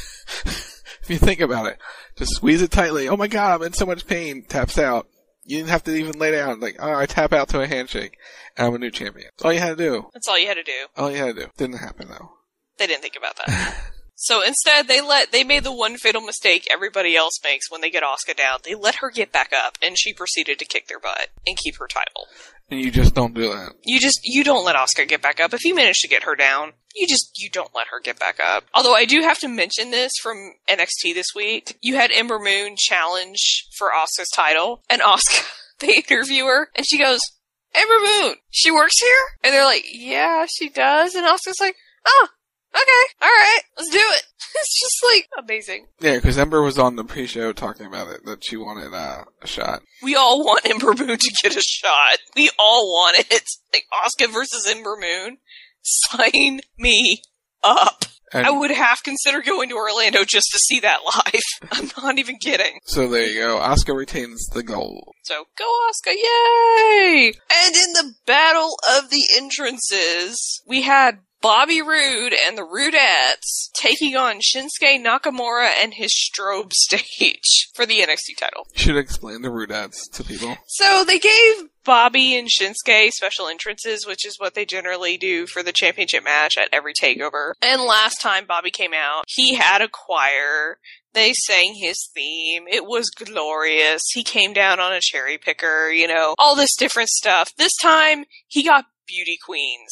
If you think about it, just squeeze it tightly. Oh my god, I'm in so much pain. Taps out. You didn't have to even lay down. Like, oh, I tap out to a handshake, and I'm a new champion. That's all you had to do. That's all you had to do. All you had to do. Didn't happen though. They didn't think about that. So instead, they let they made the one fatal mistake everybody else makes when they get Asuka down. They let her get back up, and she proceeded to kick their butt and keep her title. And you just don't do that. You just you don't let Asuka get back up. If you manage to get her down, you just you don't let her get back up. Although I do have to mention this from N X T this week. You had Ember Moon challenge for Asuka's title, and Asuka, they interview her, and she goes, "Ember Moon, she works here?" And they're like, "Yeah, she does." And Asuka's like, "Oh, okay, alright, let's do it." It's just, like, amazing. Yeah, because Ember was on the pre-show talking about it, that she wanted uh, a shot. We all want Ember Moon to get a shot. We all want it. Like, Asuka versus Ember Moon. Sign me up. And I would half consider going to Orlando just to see that live. I'm not even kidding. So there you go. Asuka retains the gold. So, go Asuka, yay! And in the Battle of the Entrances, we had Bobby Roode and the Rudettes taking on Shinsuke Nakamura and his strobe stage for the N X T title. Should explain the Rudettes to people. So they gave Bobby and Shinsuke special entrances, which is what they generally do for the championship match at every takeover. And last time Bobby came out, he had a choir. They sang his theme. It was glorious. He came down on a cherry picker, you know, all this different stuff. This time, he got beauty queens.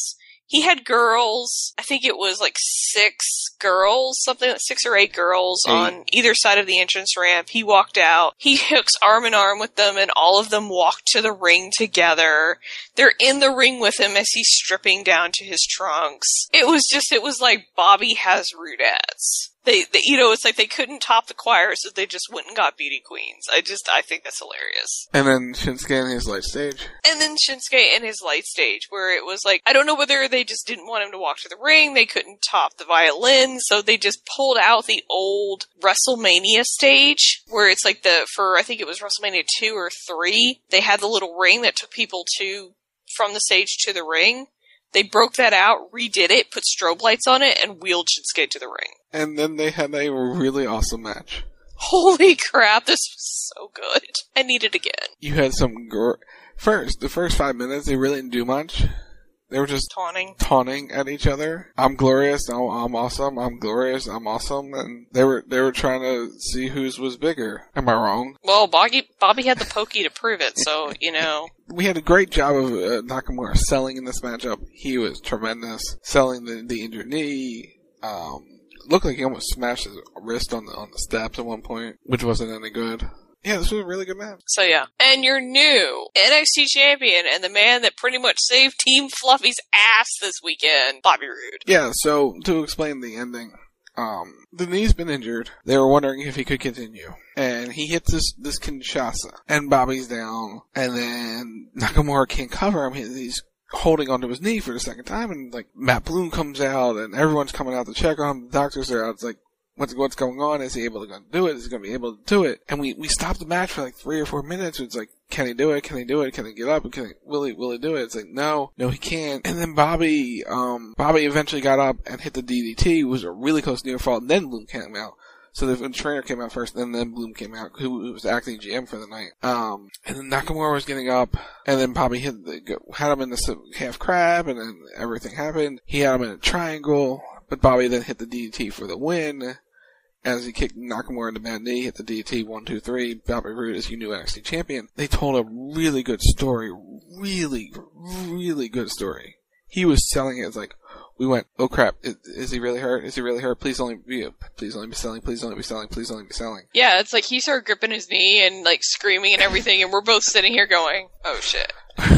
he had girls, I think it was like six girls, something like six or eight girls eight. on either side of the entrance ramp. He walked out. He hooks arm in arm with them, and all of them walked to the ring together. They're in the ring with him as he's stripping down to his trunks. It was just, it was like Bobby has rudettes. They, they, you know, it's like they couldn't top the choir, so they just went and got beauty queens. I just, I think that's hilarious. And then Shinsuke and his light stage. And then Shinsuke and his light stage, where it was like, I don't know whether they just didn't want him to walk to the ring, they couldn't top the violin, so they just pulled out the old WrestleMania stage, where it's like the, for, I think it was WrestleMania two or three, they had the little ring that took people to, from the stage to the ring. They broke that out, redid it, put strobe lights on it, and wheeled Shinsuke to the ring. And then they had a really awesome match. Holy crap, this was so good. I need it again. You had some... Gr- first, the first five minutes, they really didn't do much. They were just taunting, taunting at each other. I'm glorious. I'm, I'm awesome. I'm glorious. I'm awesome. And they were they were trying to see whose was bigger. Am I wrong? Well, Bobby Bobby had the pokey to prove it. So you know, we had a great job of uh, Nakamura selling in this matchup. He was tremendous, selling the the injured knee. Um, looked like he almost smashed his wrist on the on the steps at one point, which wasn't any good. Yeah, this was a really good match. So yeah. And your new N X T champion and the man that pretty much saved Team Fluffy's ass this weekend, Bobby Roode. Yeah, so to explain the ending, um, the knee's been injured. They were wondering if he could continue. And he hits this, this Kinshasa. And Bobby's down. And then Nakamura can't cover him. He's holding onto his knee for the second time. And like Matt Bloom comes out and everyone's coming out to check on him. The doctors are out. It's like, What's, what's going on? Is he able to do it? Is he going to be able to do it? And we, we stopped the match for like three or four minutes. It's like, can he do it? Can he do it? Can he get up? Can he, will he, will he do it? It's like, no, no, he can't. And then Bobby, um, Bobby eventually got up and hit the D D T. It was a really close near fall. And then Bloom came out. So the trainer came out first, and then Bloom came out, who was acting G M for the night. Um, and then Nakamura was getting up, and then Bobby hit the, had him in the half crab, and then everything happened. He had him in a triangle, but Bobby then hit the D D T for the win. As he kicked Nakamura in the bad knee, hit the D D T, one, two, three, Bobby Roode is your new N X T champion. They told a really good story, really, really good story. He was selling it as like, we went, oh crap, is, is he really hurt? Is he really hurt? Please only be, please only be selling, please only be selling, please only be selling. Yeah, it's like he started gripping his knee and like screaming and everything, and we're both sitting here going, oh shit.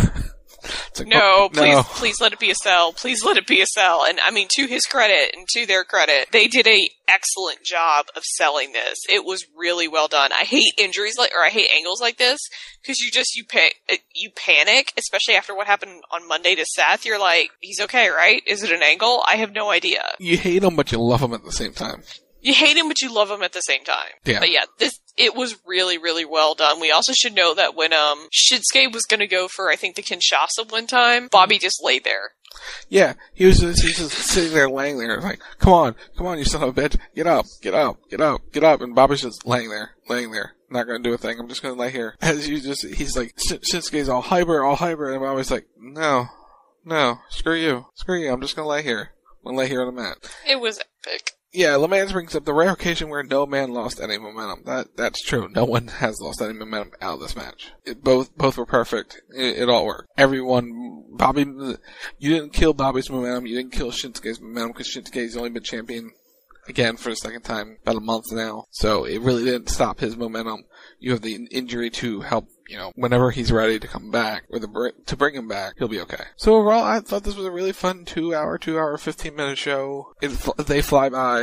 Like, no, oh, please, no. please let it be a sell. Please let it be a sell. And I mean, to his credit and to their credit, they did a excellent job of selling this. It was really well done. I hate injuries like, or I hate angles like this because you just you pa- you panic, especially after what happened on Monday to Seth. You're like, he's okay, right? Is it an angle? I have no idea. You hate him, but you love him at the same time. You hate him, but you love him at the same time. Yeah. But yeah, this, it was really, really well done. We also should know that when, um, Shinsuke was gonna go for, I think, the Kinshasa one time, Bobby just laid there. Yeah, he was just, he was just sitting there laying there, like, come on, come on, you son of a bitch, get up, get up, get up, get up, and Bobby's just laying there, laying there, not gonna do a thing, I'm just gonna lay here. As you just, he's like, Shinsuke's all hyper, all hyper, and Bobby's like, no, no, screw you, screw you, I'm just gonna lay here, I'm gonna lay here on the mat. It was epic. Yeah, LeMans brings up the rare occasion where no man lost any momentum. That that's true. No one has lost any momentum out of this match. It, both both were perfect. It, it all worked. Everyone, Bobby, you didn't kill Bobby's momentum. You didn't kill Shinsuke's momentum because Shinsuke's only been champion again for the second time about a month now. So it really didn't stop his momentum. You have the injury to help. You know, whenever he's ready to come back, or the to bring him back, he'll be okay. So overall, I thought this was a really fun two-hour, two-hour, fifteen-minute show. It, they fly by,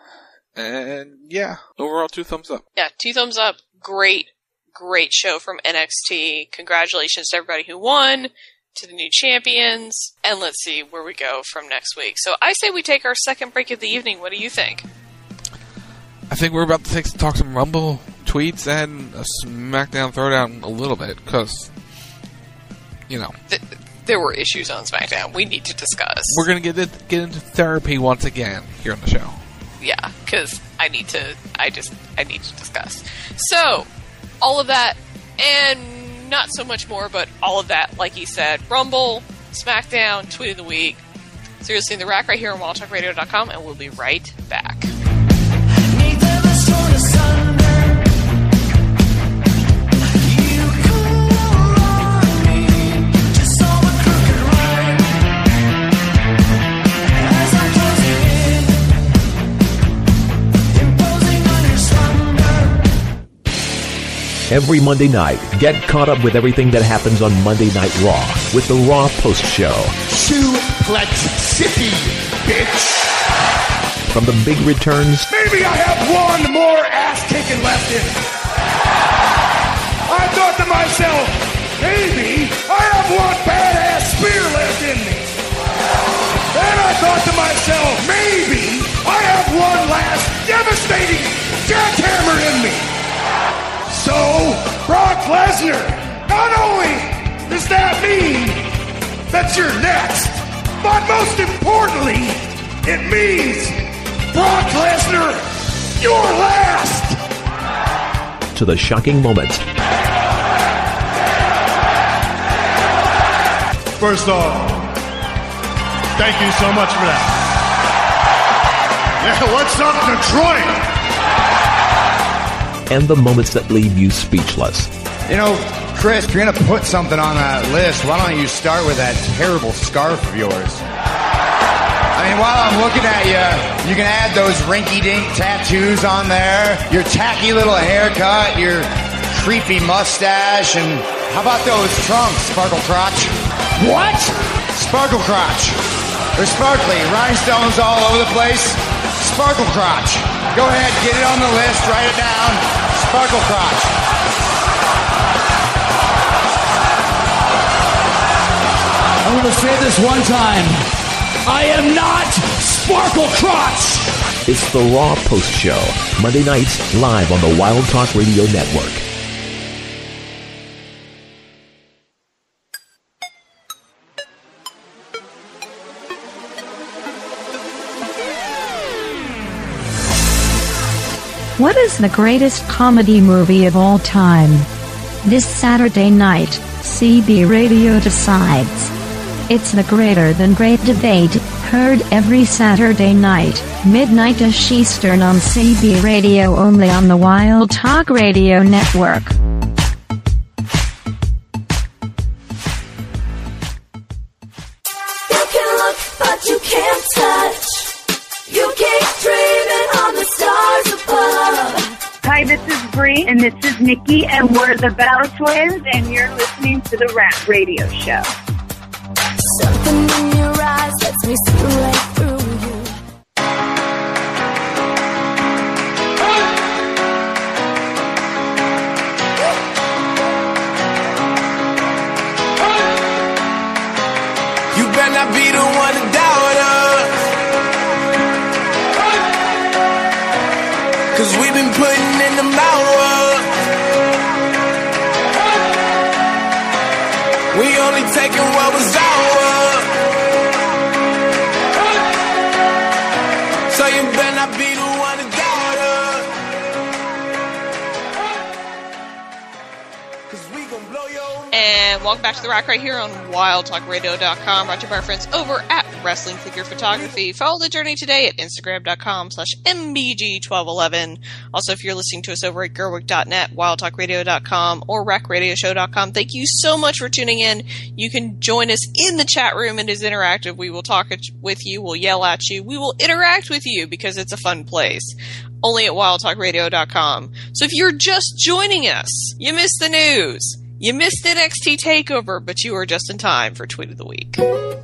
and yeah, overall, two thumbs up. Yeah, two thumbs up. Great, great show from N X T. Congratulations to everybody who won, to the new champions, and let's see where we go from next week. So I say we take our second break of the evening. What do you think? I think we're about to take, talk some Rumble tweets and a SmackDown Throwdown a little bit, because, you know. Th- there were issues on SmackDown we need to discuss. We're going to get get into therapy once again here on the show. Yeah, because I need to, I just, I need to discuss. So, all of that, and not so much more, but all of that, like you said, Rumble, SmackDown, Tweet of the Week. So you're listening to The Rack right here on wild talk radio dot com, and we'll be right back. every Monday night. Get caught up with everything that happens on Monday Night Raw with the Raw Post Show. Suplex City, bitch. From the big returns. Maybe I have one more ass kicking left in me. I thought to myself, maybe I have one badass spear left in me. Then I thought to myself, maybe I have one last devastating jackhammer in me. So, Brock Lesnar, not only does that mean that you're next, but most importantly, it means, Brock Lesnar, you're last! To the shocking moments. First off, thank you so much for that. Yeah, what's up, Detroit? And the moments that leave you speechless. You know, Chris, if you're going to put something on that list, why don't you start with that terrible scarf of yours? I mean, while I'm looking at you, you can add those rinky-dink tattoos on there, your tacky little haircut, your creepy mustache, and how about those trunks, Sparkle Crotch? What? Sparkle Crotch. They're sparkly, rhinestones all over the place. Sparkle Crotch. Go ahead, get it on the list, write it down. Sparkle Crotch. I'm going to say this one time. I am not Sparkle Crotch! It's the Raw Post Show, Monday nights live on the Wild Talk Radio Network. What is the greatest comedy movie of all time? This Saturday night, C B Radio decides. It's the Greater Than Great Debate, heard every Saturday night, midnight-ish Eastern on C B Radio, only on the Wild Talk Radio Network. You can look, but you can't touch. You keep dreaming on the stars above. Hi, this is Bree, and this is Nikki, and we're the Bella Twins, and you're listening to the Rat Radio Show. Something in your eyes lets me see right through you. You better not be the one to doubt us, 'cause we've been putting in the hours. We only taking what was ours. So you better not be the one to doubt us, 'cause we gon' blow your... And welcome back to the Rack right here on wild talk radio dot com, brought to you by our friends over at Wrestling Figure Photography. Follow the journey today at instagram.com slash mbg1211. Also, if you're listening to us over at gerwig dot net, wild talk radio dot com, or rack radio show dot com, thank you so much for tuning in. You can join us in the chat room. It is interactive. We will talk with you. We'll yell at you. We will interact with you because it's a fun place. Only at wild talk radio dot com. So if you're just joining us, you missed the news. You missed N X T TakeOver, but you are just in time for Tweet of the Week.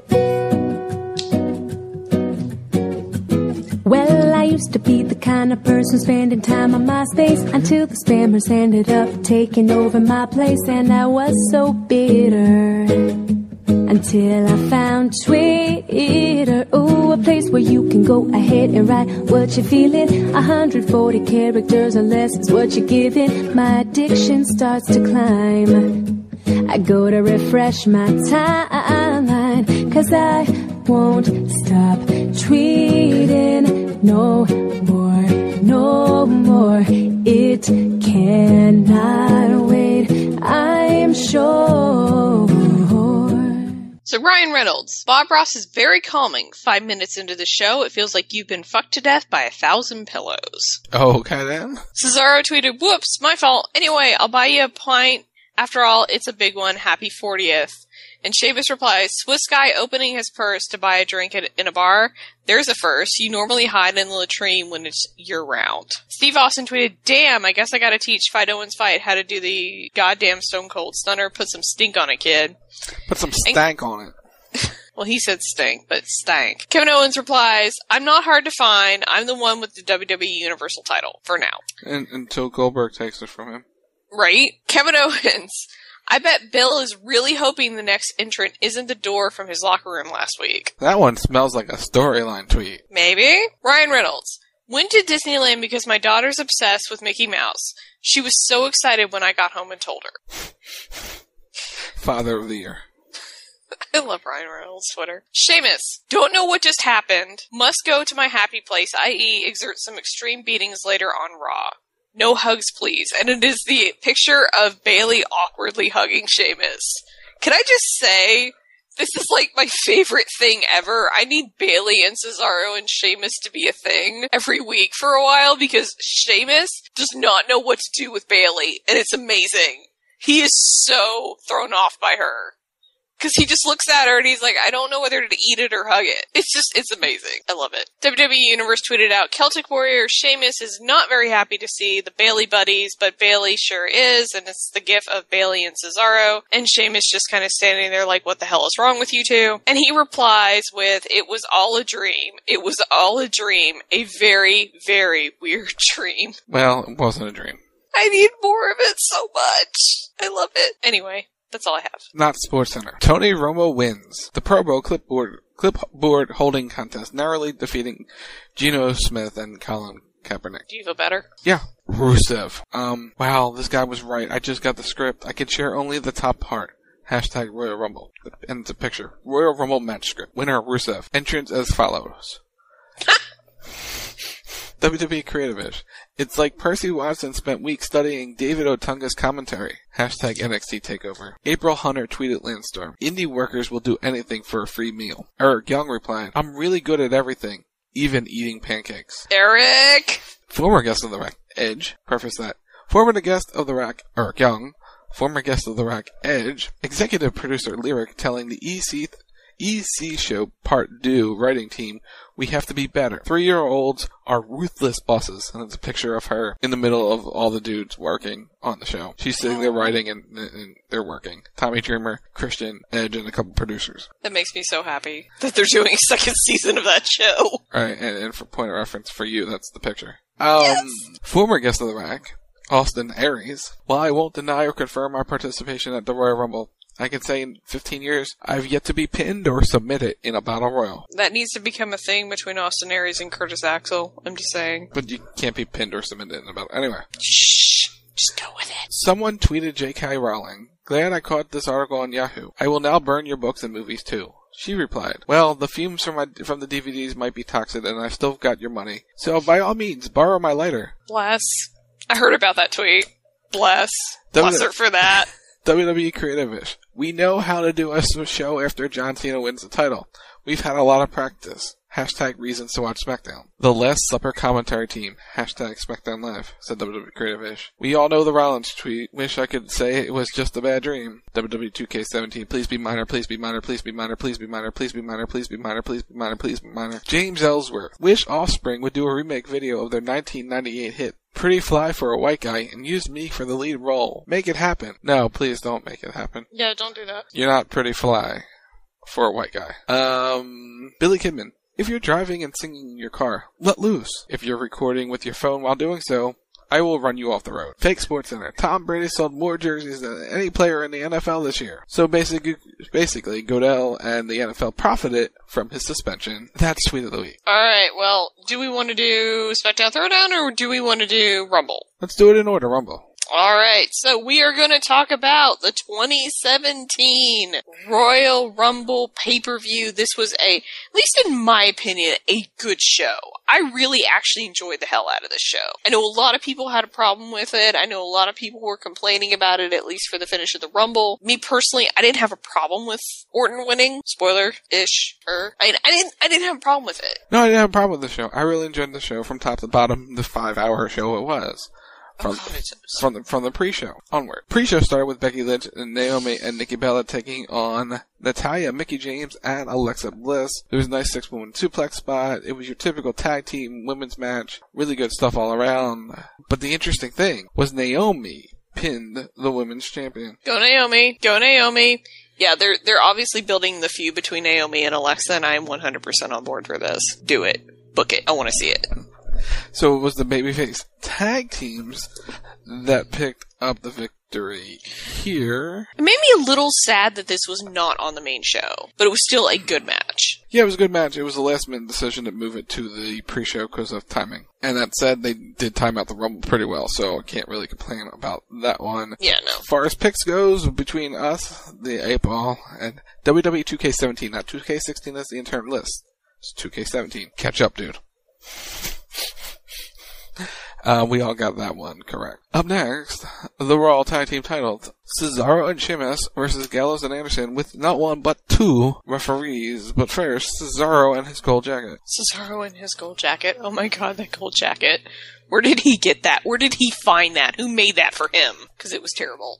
Well, I used to be the kind of person spending time on MySpace until the spammers ended up taking over my place, and I was so bitter until I found Twitter. Ooh, a place where you can go ahead and write what you're feeling. one hundred forty characters or less is what you're giving. My addiction starts to climb. I go to refresh my timeline, 'cause I won't stop tweeting no more, no more. It cannot wait, I'm sure. So Ryan Reynolds, Bob Ross is very calming. Five minutes into the show, it feels like you've been fucked to death by a thousand pillows. Oh, okay then. Cesaro tweeted, whoops, my fault. Anyway, I'll buy you a pint. After all, it's a big one. Happy fortieth. And Sheamus replies, Swiss guy opening his purse to buy a drink at, in a bar. There's a first. You normally hide in the latrine when it's year-round. Steve Austin tweeted, damn, I guess I gotta teach Fight Owens Fight how to do the goddamn Stone Cold Stunner. Put some stink on it, kid. Put some stank and- on it. Well, he said stink, but stank. Kevin Owens replies, I'm not hard to find. I'm the one with the W W E Universal title, for now. And, until Goldberg takes it from him. Right? Kevin Owens, I bet Bill is really hoping the next entrant isn't the door from his locker room last week. That one smells like a storyline tweet. Maybe? Ryan Reynolds, went to Disneyland because my daughter's obsessed with Mickey Mouse. She was so excited when I got home and told her. Father of the Year. I love Ryan Reynolds' Twitter. Sheamus, don't know what just happened. Must go to my happy place, that is exert some extreme beatings later on Raw. No hugs, please. And it is the picture of Bayley awkwardly hugging Sheamus. Can I just say, this is like my favorite thing ever. I need Bayley and Cesaro and Sheamus to be a thing every week for a while because Sheamus does not know what to do with Bayley, and it's amazing. He is so thrown off by her. Because he just looks at her and he's like, I don't know whether to eat it or hug it. It's just, it's amazing. I love it. W W E Universe tweeted out, Celtic Warrior Sheamus is not very happy to see the Bayley buddies, but Bayley sure is, and it's the gif of Bayley and Cesaro, and Sheamus just kind of standing there like, what the hell is wrong with you two? And he replies with, it was all a dream. It was all a dream. A very, very weird dream. Well, it wasn't a dream. I need more of it so much. I love it. Anyway. That's all I have. Not SportsCenter. Tony Romo wins the Pro Bowl clipboard clipboard holding contest, narrowly defeating Geno Smith and Colin Kaepernick. Do you feel better? Yeah. Rusev. Um, wow, this guy was right. I just got the script. I could share only the top part. Hashtag Royal Rumble. And it's a picture. Royal Rumble match script. Winner Rusev. Entrance as follows. W W E Creative-ish. It's like Percy Watson spent weeks studying David Otunga's commentary. Hashtag N X T TakeOver. April Hunter tweeted Landstorm. Indie workers will do anything for a free meal. Eric Young replied, I'm really good at everything, even eating pancakes. Eric! Former guest of the Rack, Edge, preface that. Former guest of the Rack, Eric Young. Former guest of the Rack, Edge. Executive producer Lyric telling the E C E C Show Part Two writing team, we have to be better. Three-year-olds are ruthless bosses. And it's a picture of her in the middle of all the dudes working on the show. She's sitting there writing and, and they're working. Tommy Dreamer, Christian, Edge, and a couple producers. That makes me so happy that they're doing a second season of that show. Alright, and, and for point of reference for you, that's the picture. Um, yes. Former guest of the Rack, Austin Aries. While I won't deny or confirm my participation at the Royal Rumble, I can say in fifteen years, I've yet to be pinned or submitted in a battle royal. That needs to become a thing between Austin Aries and Curtis Axel. I'm just saying. But you can't be pinned or submitted in a battle. Anyway. Shh. Just go with it. Someone tweeted J K Rowling, glad I caught this article on Yahoo. I will now burn your books and movies too. She replied, well, the fumes from my from the D V Ds might be toxic and I still got your money. So by all means, borrow my lighter. Bless. I heard about that tweet. Bless. Bless her for that. W W E Creative-ish. We know how to do a show after John Cena wins the title. We've had a lot of practice. Hashtag reasons to watch SmackDown. The Last Supper commentary team. Hashtag SmackDown Live. Said W W E Creative-ish. We all know the Rollins tweet. Wish I could say it was just a bad dream. W W E two K seventeen. Please be minor, please be minor, please be minor, please be minor, please be minor, please be minor, please be minor, please be minor. James Ellsworth. Wish Offspring would do a remake video of their nineteen ninety-eight hit Pretty Fly for a White Guy and use me for the lead role. Make it happen. No, please don't make it happen. Yeah, don't do that. You're not Pretty Fly for a white guy. Um, Billy Kidman. If you're driving and singing in your car, let loose. If you're recording with your phone while doing so, I will run you off the road. Fake SportsCenter. Tom Brady sold more jerseys than any player in the N F L this year. So basically, basically, Goodell and the N F L profited from his suspension. That's Tweet of the Week. Alright, well, do we want to do SmackDown Throwdown or do we want to do Rumble? Let's do it in order, Rumble. Alright, so we are going to talk about the twenty seventeen Royal Rumble pay-per-view. This was a, at least in my opinion, a good show. I really actually enjoyed the hell out of this show. I know a lot of people had a problem with it. I know a lot of people were complaining about it, at least for the finish of the Rumble. Me personally, I didn't have a problem with Orton winning. Spoiler-ish. Er. I, I didn't I didn't have a problem with it. No, I didn't have a problem with the show. I really enjoyed the show from top to bottom, the five-hour show it was. from Oh, God, from the from the pre-show onward. Pre-show started with Becky Lynch and Naomi and Nikki Bella taking on Natalya, Mickie James, and Alexa Bliss. There was a nice six-woman suplex spot. It was your typical tag team women's match. Really good stuff all around. But the interesting thing was Naomi pinned the women's champion. Go Naomi. Go Naomi. Yeah, they're they're obviously building the feud between Naomi and Alexa, and I am one hundred percent on board for this. Do it. Book it. I want to see it. So it was the babyface tag teams that picked up the victory here. It made me a little sad that this was not on the main show, but it was still a good match. Yeah, it was a good match. It was a last-minute decision to move it to the pre-show because of timing. And that said, they did time out the Rumble pretty well, so I can't really complain about that one. Yeah, no. As far as picks goes, between us, the eight ball, and W W E two K seventeen, not two K sixteen as the internal list. It's two K seventeen. Catch up, dude. Uh, we all got that one correct. Up next, the Raw Tag Team titles. Cesaro and Sheamus versus Gallows and Anderson with not one but two referees. But first, Cesaro and his gold jacket. Cesaro and his gold jacket. Oh my god, that gold jacket. Where did he get that? Where did he find that? Who made that for him? Because it was terrible.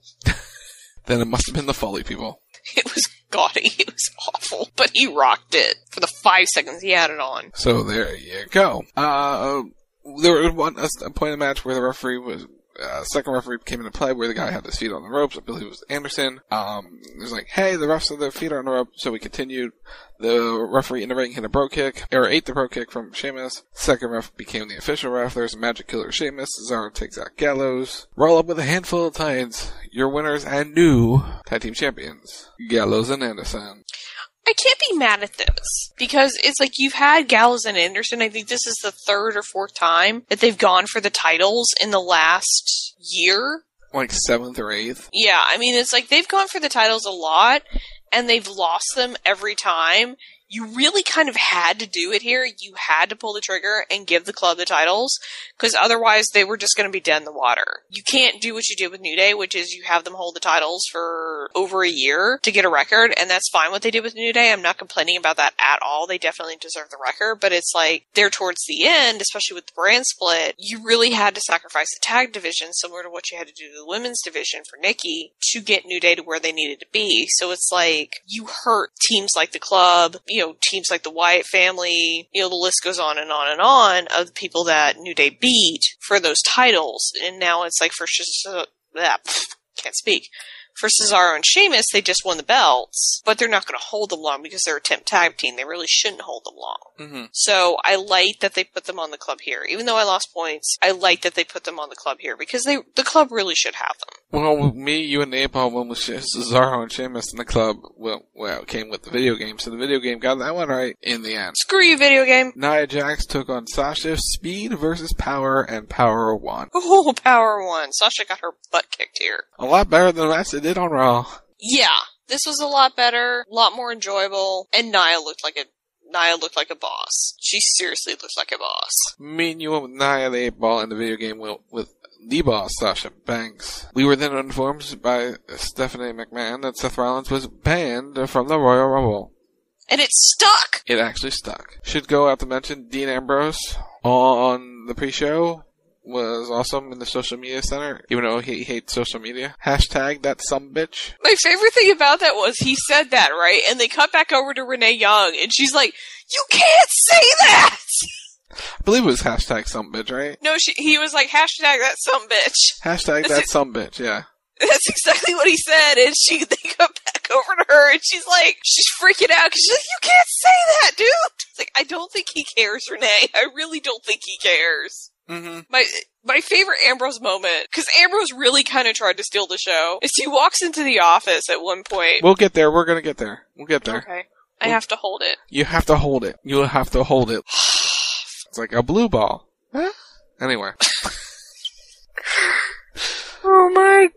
Then it must have been the Foley people. It was gaudy. It was awful. But he rocked it for the five seconds he had it on. So there you go. Uh... There was one a point in the match where the referee was, uh, second referee came into play where the guy had his feet on the ropes. I believe it was Anderson. Um, it was like, hey, the refs have their feet on the rope, so we continued. The referee in the ring hit a bro kick, or ate the bro kick from Sheamus. Second ref became the official ref. There's a magic killer Sheamus. Cesaro takes out Gallows. Roll up with a handful of Titans. Your winners and new tag team champions, Gallows and Anderson. I can't be mad at this, because it's like you've had Gallows and Anderson. I think this is the third or fourth time that they've gone for the titles in the last year. Like seventh or eighth? Yeah, I mean, it's like they've gone for the titles a lot, and they've lost them every time. You really kind of had to do it here. You had to pull the trigger and give the club the titles, because otherwise they were just going to be dead in the water. You can't do what you did with New Day, which is you have them hold the titles for over a year to get a record, and that's fine what they did with New Day. I'm not complaining about that at all. They definitely deserve the record, but it's like they're towards the end, especially with the brand split, you really had to sacrifice the tag division, similar to what you had to do to the women's division for Nikki, to get New Day to where they needed to be. So it's like you hurt teams like the club, you know, teams like the Wyatt family, you know, the list goes on and on and on of the people that New Day beat for those titles. And now it's like for Cesaro, can't speak. For Cesaro and Sheamus, they just won the belts, but they're not going to hold them long because they're a temp tag team. They really shouldn't hold them long. Mm-hmm. So I like that they put them on the club here. Even though I lost points, I like that they put them on the club here because they the club really should have them. Well, me, you, and Napalm went with Cesaro and Sheamus in the club. Well, well, it came with the video game, so the video game got that one right in the end. Screw you, video game. Nia Jax took on Sasha. Speed versus Power, and Power won. Oh, Power won. Sasha got her butt kicked here. A lot better than the match they did on Raw. Yeah, this was a lot better, a lot more enjoyable, and Nia looked like a Nia looked like a boss. She seriously looked like a boss. Me and you went with Nia the eight ball in the video game with, with the boss, Sasha Banks. We were then informed by Stephanie McMahon that Seth Rollins was banned from the Royal Rumble. And it stuck! It actually stuck. Should go out to mention Dean Ambrose on the pre-show was awesome in the social media center, even though he hates social media. Hashtag that sumbitch. My favorite thing about that was he said that, right? And they cut back over to Renee Young, and she's like, you can't say that! I believe it was hashtag sumbitch, right? No, she, he was like, hashtag that sumbitch. Hashtag that sumbitch, yeah. That's exactly what he said, and she they cut back over to her, and she's like, she's freaking out, because she's like, you can't say that, dude! It's like, I don't think he cares, Renee. I really don't think he cares. Mm-hmm. My my favorite Ambrose moment, because Ambrose really kind of tried to steal the show, is he walks into the office at one point. We'll get there. We're going to get there. We'll get there. Okay. I have to hold it. You have to hold it. You'll have to hold it. It's like a blue ball. Huh? Anyway. Oh my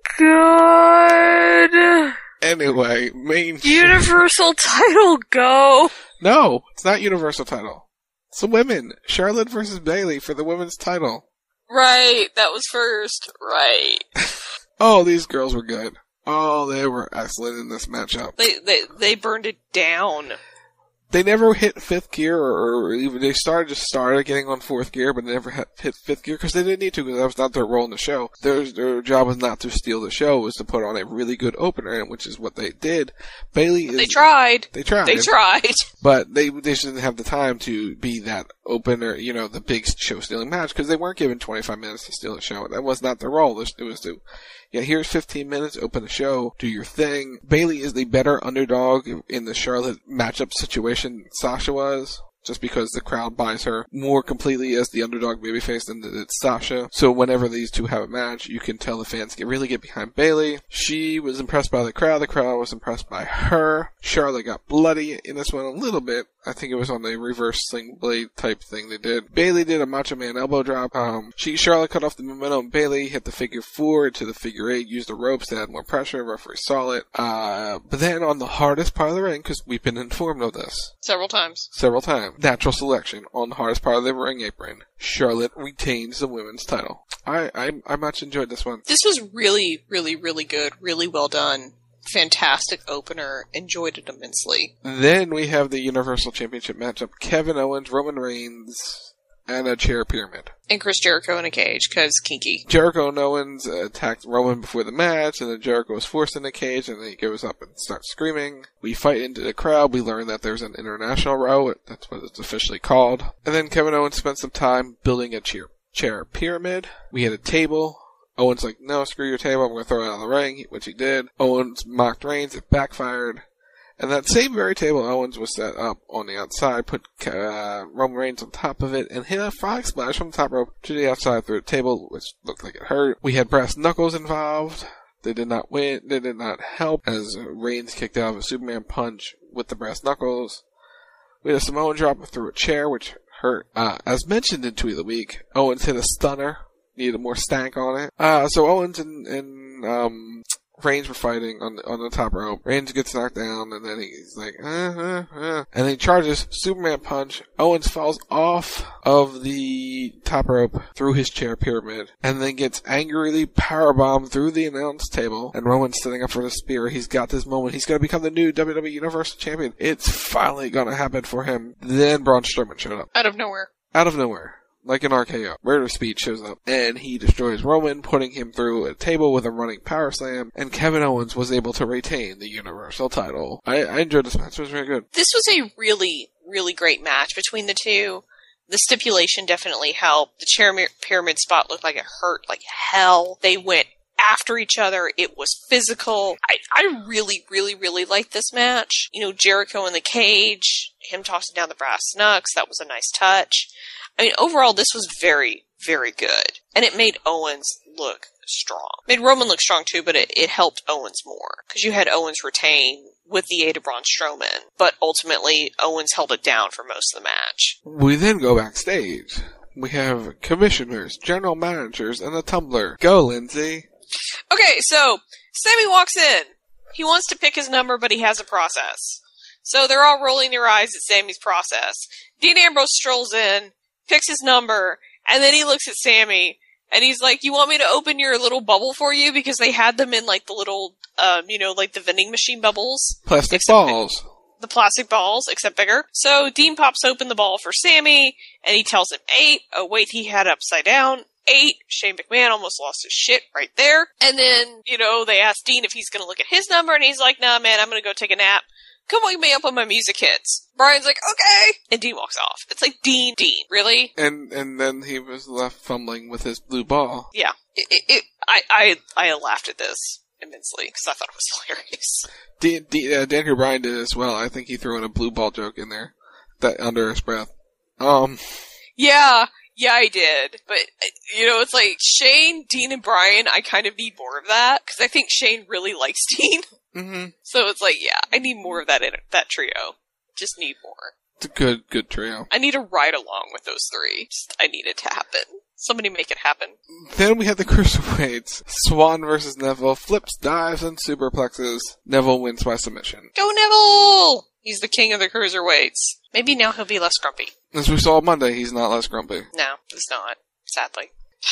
god. Anyway, main... Universal title, go! No, it's not Universal title. It's the women. Charlotte versus Bayley for the women's title. Right, that was first. Right. Oh, these girls were good. Oh, they were excellent in this matchup. They they they burned it down. They never hit fifth gear, or, or even they started just started getting on fourth gear, but they never hit, hit fifth gear because they didn't need to, because that was not their role in the show. Their their job was not to steal the show; it was to put on a really good opener, which is what they did. Bayley is they tried. They tried. They tried. But they they just didn't have the time to be that opener, you know, the big show stealing match, because they weren't given twenty-five minutes to steal the show. That was not their role. It was to, yeah, here's fifteen minutes, open the show, do your thing. Bayley is the better underdog in the Charlotte matchup situation Sasha was, just because the crowd buys her more completely as the underdog babyface than it's Sasha. So whenever these two have a match, you can tell the fans get really get behind Bayley. She was impressed by the crowd. The crowd was impressed by her. Charlotte got bloody in this one a little bit. I think it was on the reverse sling blade type thing they did. Bayley did a Macho Man elbow drop. Um, she Charlotte cut off the momentum. Bayley hit the figure four into the figure eight, used the ropes to add more pressure. Referee saw it. Uh, but then on the hardest part of the ring, because we've been informed of this Several times. several times, natural selection on the hardest part of the ring apron, Charlotte retains the women's title. I, I, I much enjoyed this one. This was really, really, really good. Really well done. Fantastic opener. Enjoyed it immensely. Then we have the Universal Championship matchup. Kevin Owens, Roman Reigns, and a chair pyramid. And Chris Jericho in a cage, because kinky. Jericho and Owens attacked Roman before the match, and then Jericho was forced in the cage, and then he goes up and starts screaming. We fight into the crowd. We learn that there's an international row. That's what it's officially called. And then Kevin Owens spent some time building a chair, chair pyramid. We had a table. Owens like, no, screw your table, I'm going to throw it out of the ring, which he did. Owens mocked Reigns, it backfired. And that same very table Owens was set up on the outside, put uh, Roman Reigns on top of it, and hit a frog splash from the top rope to the outside through the table, which looked like it hurt. We had brass knuckles involved. They did not win, they did not help, as Reigns kicked out of a Superman punch with the brass knuckles. We had a Samoan drop through a chair, which hurt. Uh, as mentioned in Tweet of the Week, Owens hit a stunner. Needed more stank on it. Uh, so Owens and, and um, Reigns were fighting on the, on the top rope. Reigns gets knocked down, and then he's like, uh, uh, uh. And then he charges Superman punch. Owens falls off of the top rope through his chair pyramid, and then gets angrily powerbombed through the announce table. And Roman's setting up for the spear. He's got this moment. He's going to become the new W W E Universal Champion. It's finally going to happen for him. Then Braun Strowman showed up. Out of nowhere. Out of nowhere. Like an R K O. Rare Speed shows up, and he destroys Roman, putting him through a table with a running power slam, and Kevin Owens was able to retain the Universal title. I, I enjoyed this match. It was very good. This was a really, really great match between the two. The stipulation definitely helped. The chair pyramid spot looked like it hurt like hell. They went after each other. It was physical. I, I really, really, really liked this match. You know, Jericho in the cage, him tossing down the brass knucks, that was a nice touch. I mean, overall, this was very, very good. And it made Owens look strong. It made Roman look strong, too, but it, it helped Owens more. Because you had Owens retain with the aid of Braun Strowman. But ultimately, Owens held it down for most of the match. We then go backstage. We have commissioners, general managers, and a tumbler. Go, Lindsay. Okay, so, Sammy walks in. He wants to pick his number, but he has a process. So they're all rolling their eyes at Sammy's process. Dean Ambrose strolls in, picks his number, and then he looks at Sammy, and he's like, you want me to open your little bubble for you? Because they had them in, like, the little, um, you know, like the vending machine bubbles. Plastic balls. The plastic balls, except bigger. So Dean pops open the ball for Sammy, and he tells him eight. Oh, wait, he had it upside down. Eight. Shane McMahon almost lost his shit right there. And then, you know, they ask Dean if he's going to look at his number, and he's like, nah, man, I'm going to go take a nap. Come wake me up when my music hits. Brian's like, okay. And Dean walks off. It's like, Dean, Dean, really? And and then he was left fumbling with his blue ball. Yeah. It, it, it, I, I, I laughed at this immensely because I thought it was hilarious. D, D, uh, Daniel Bryan did as well. I think he threw in a blue ball joke in there that under his breath. Um. Yeah. Yeah, I did. But, you know, it's like Shane, Dean, and Brian, I kind of need more of that because I think Shane really likes Dean. Mm-hmm. So it's like, yeah, I need more of that in that trio. Just need more. It's a good, good trio. I need to ride along with those three. Just, I need it to happen. Somebody make it happen. Then we had the Cruiserweights. Swan versus Neville. Flips, dives, and superplexes. Neville wins by submission. Go Neville! He's the king of the Cruiserweights. Maybe now he'll be less grumpy. As we saw Monday, he's not less grumpy. No, he's not. Sadly.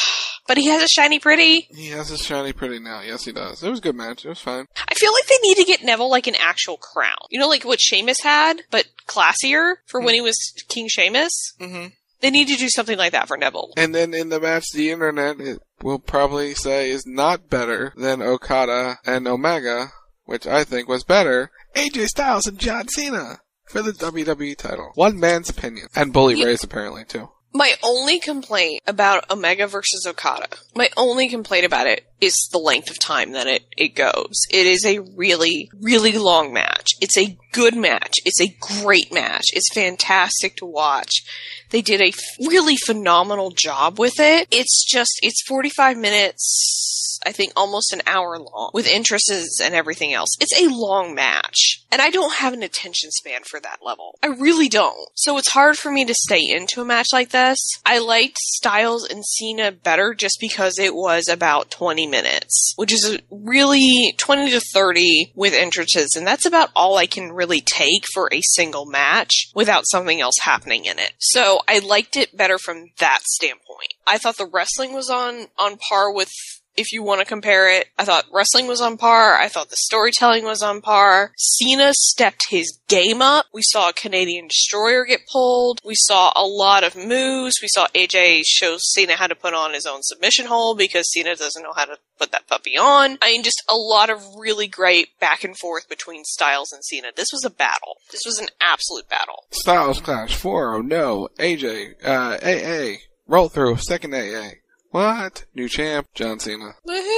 But he has a shiny pretty. He has a shiny pretty now. Yes, he does. It was a good match. It was fine. I feel like they need to get Neville like an actual crown. You know, like what Sheamus had, but classier for mm-hmm. when he was King Sheamus? Mm-hmm. They need to do something like that for Neville. And then in the match, the internet it will probably say is not better than Okada and Omega, which I think was better. A J Styles and John Cena for the W W E title. One man's opinion. And Bully yeah. Ray's apparently, too. My only complaint about Omega versus Okada, my only complaint about it is the length of time that it, it goes. It is a really, really long match. It's a good match. It's a great match. It's fantastic to watch. They did a really phenomenal job with it. It's just, it's forty-five minutes, I think almost an hour long, with entrances and everything else. It's a long match. And I don't have an attention span for that level. I really don't. So it's hard for me to stay into a match like this. I liked Styles and Cena better just because it was about twenty minutes, which is really twenty to thirty with entrances. And that's about all I can really take for a single match without something else happening in it. So I liked it better from that standpoint. I thought the wrestling was on, on par with, if you want to compare it. I thought wrestling was on par. I thought the storytelling was on par. Cena stepped his game up. We saw a Canadian Destroyer get pulled. We saw a lot of moves. We saw A J show Cena how to put on his own submission hold because Cena doesn't know how to put that puppy on. I mean, just a lot of really great back and forth between Styles and Cena. This was a battle. This was an absolute battle. Styles Clash four oh no. A J, uh, A A. Roll through. Second A A. What? New champ, John Cena.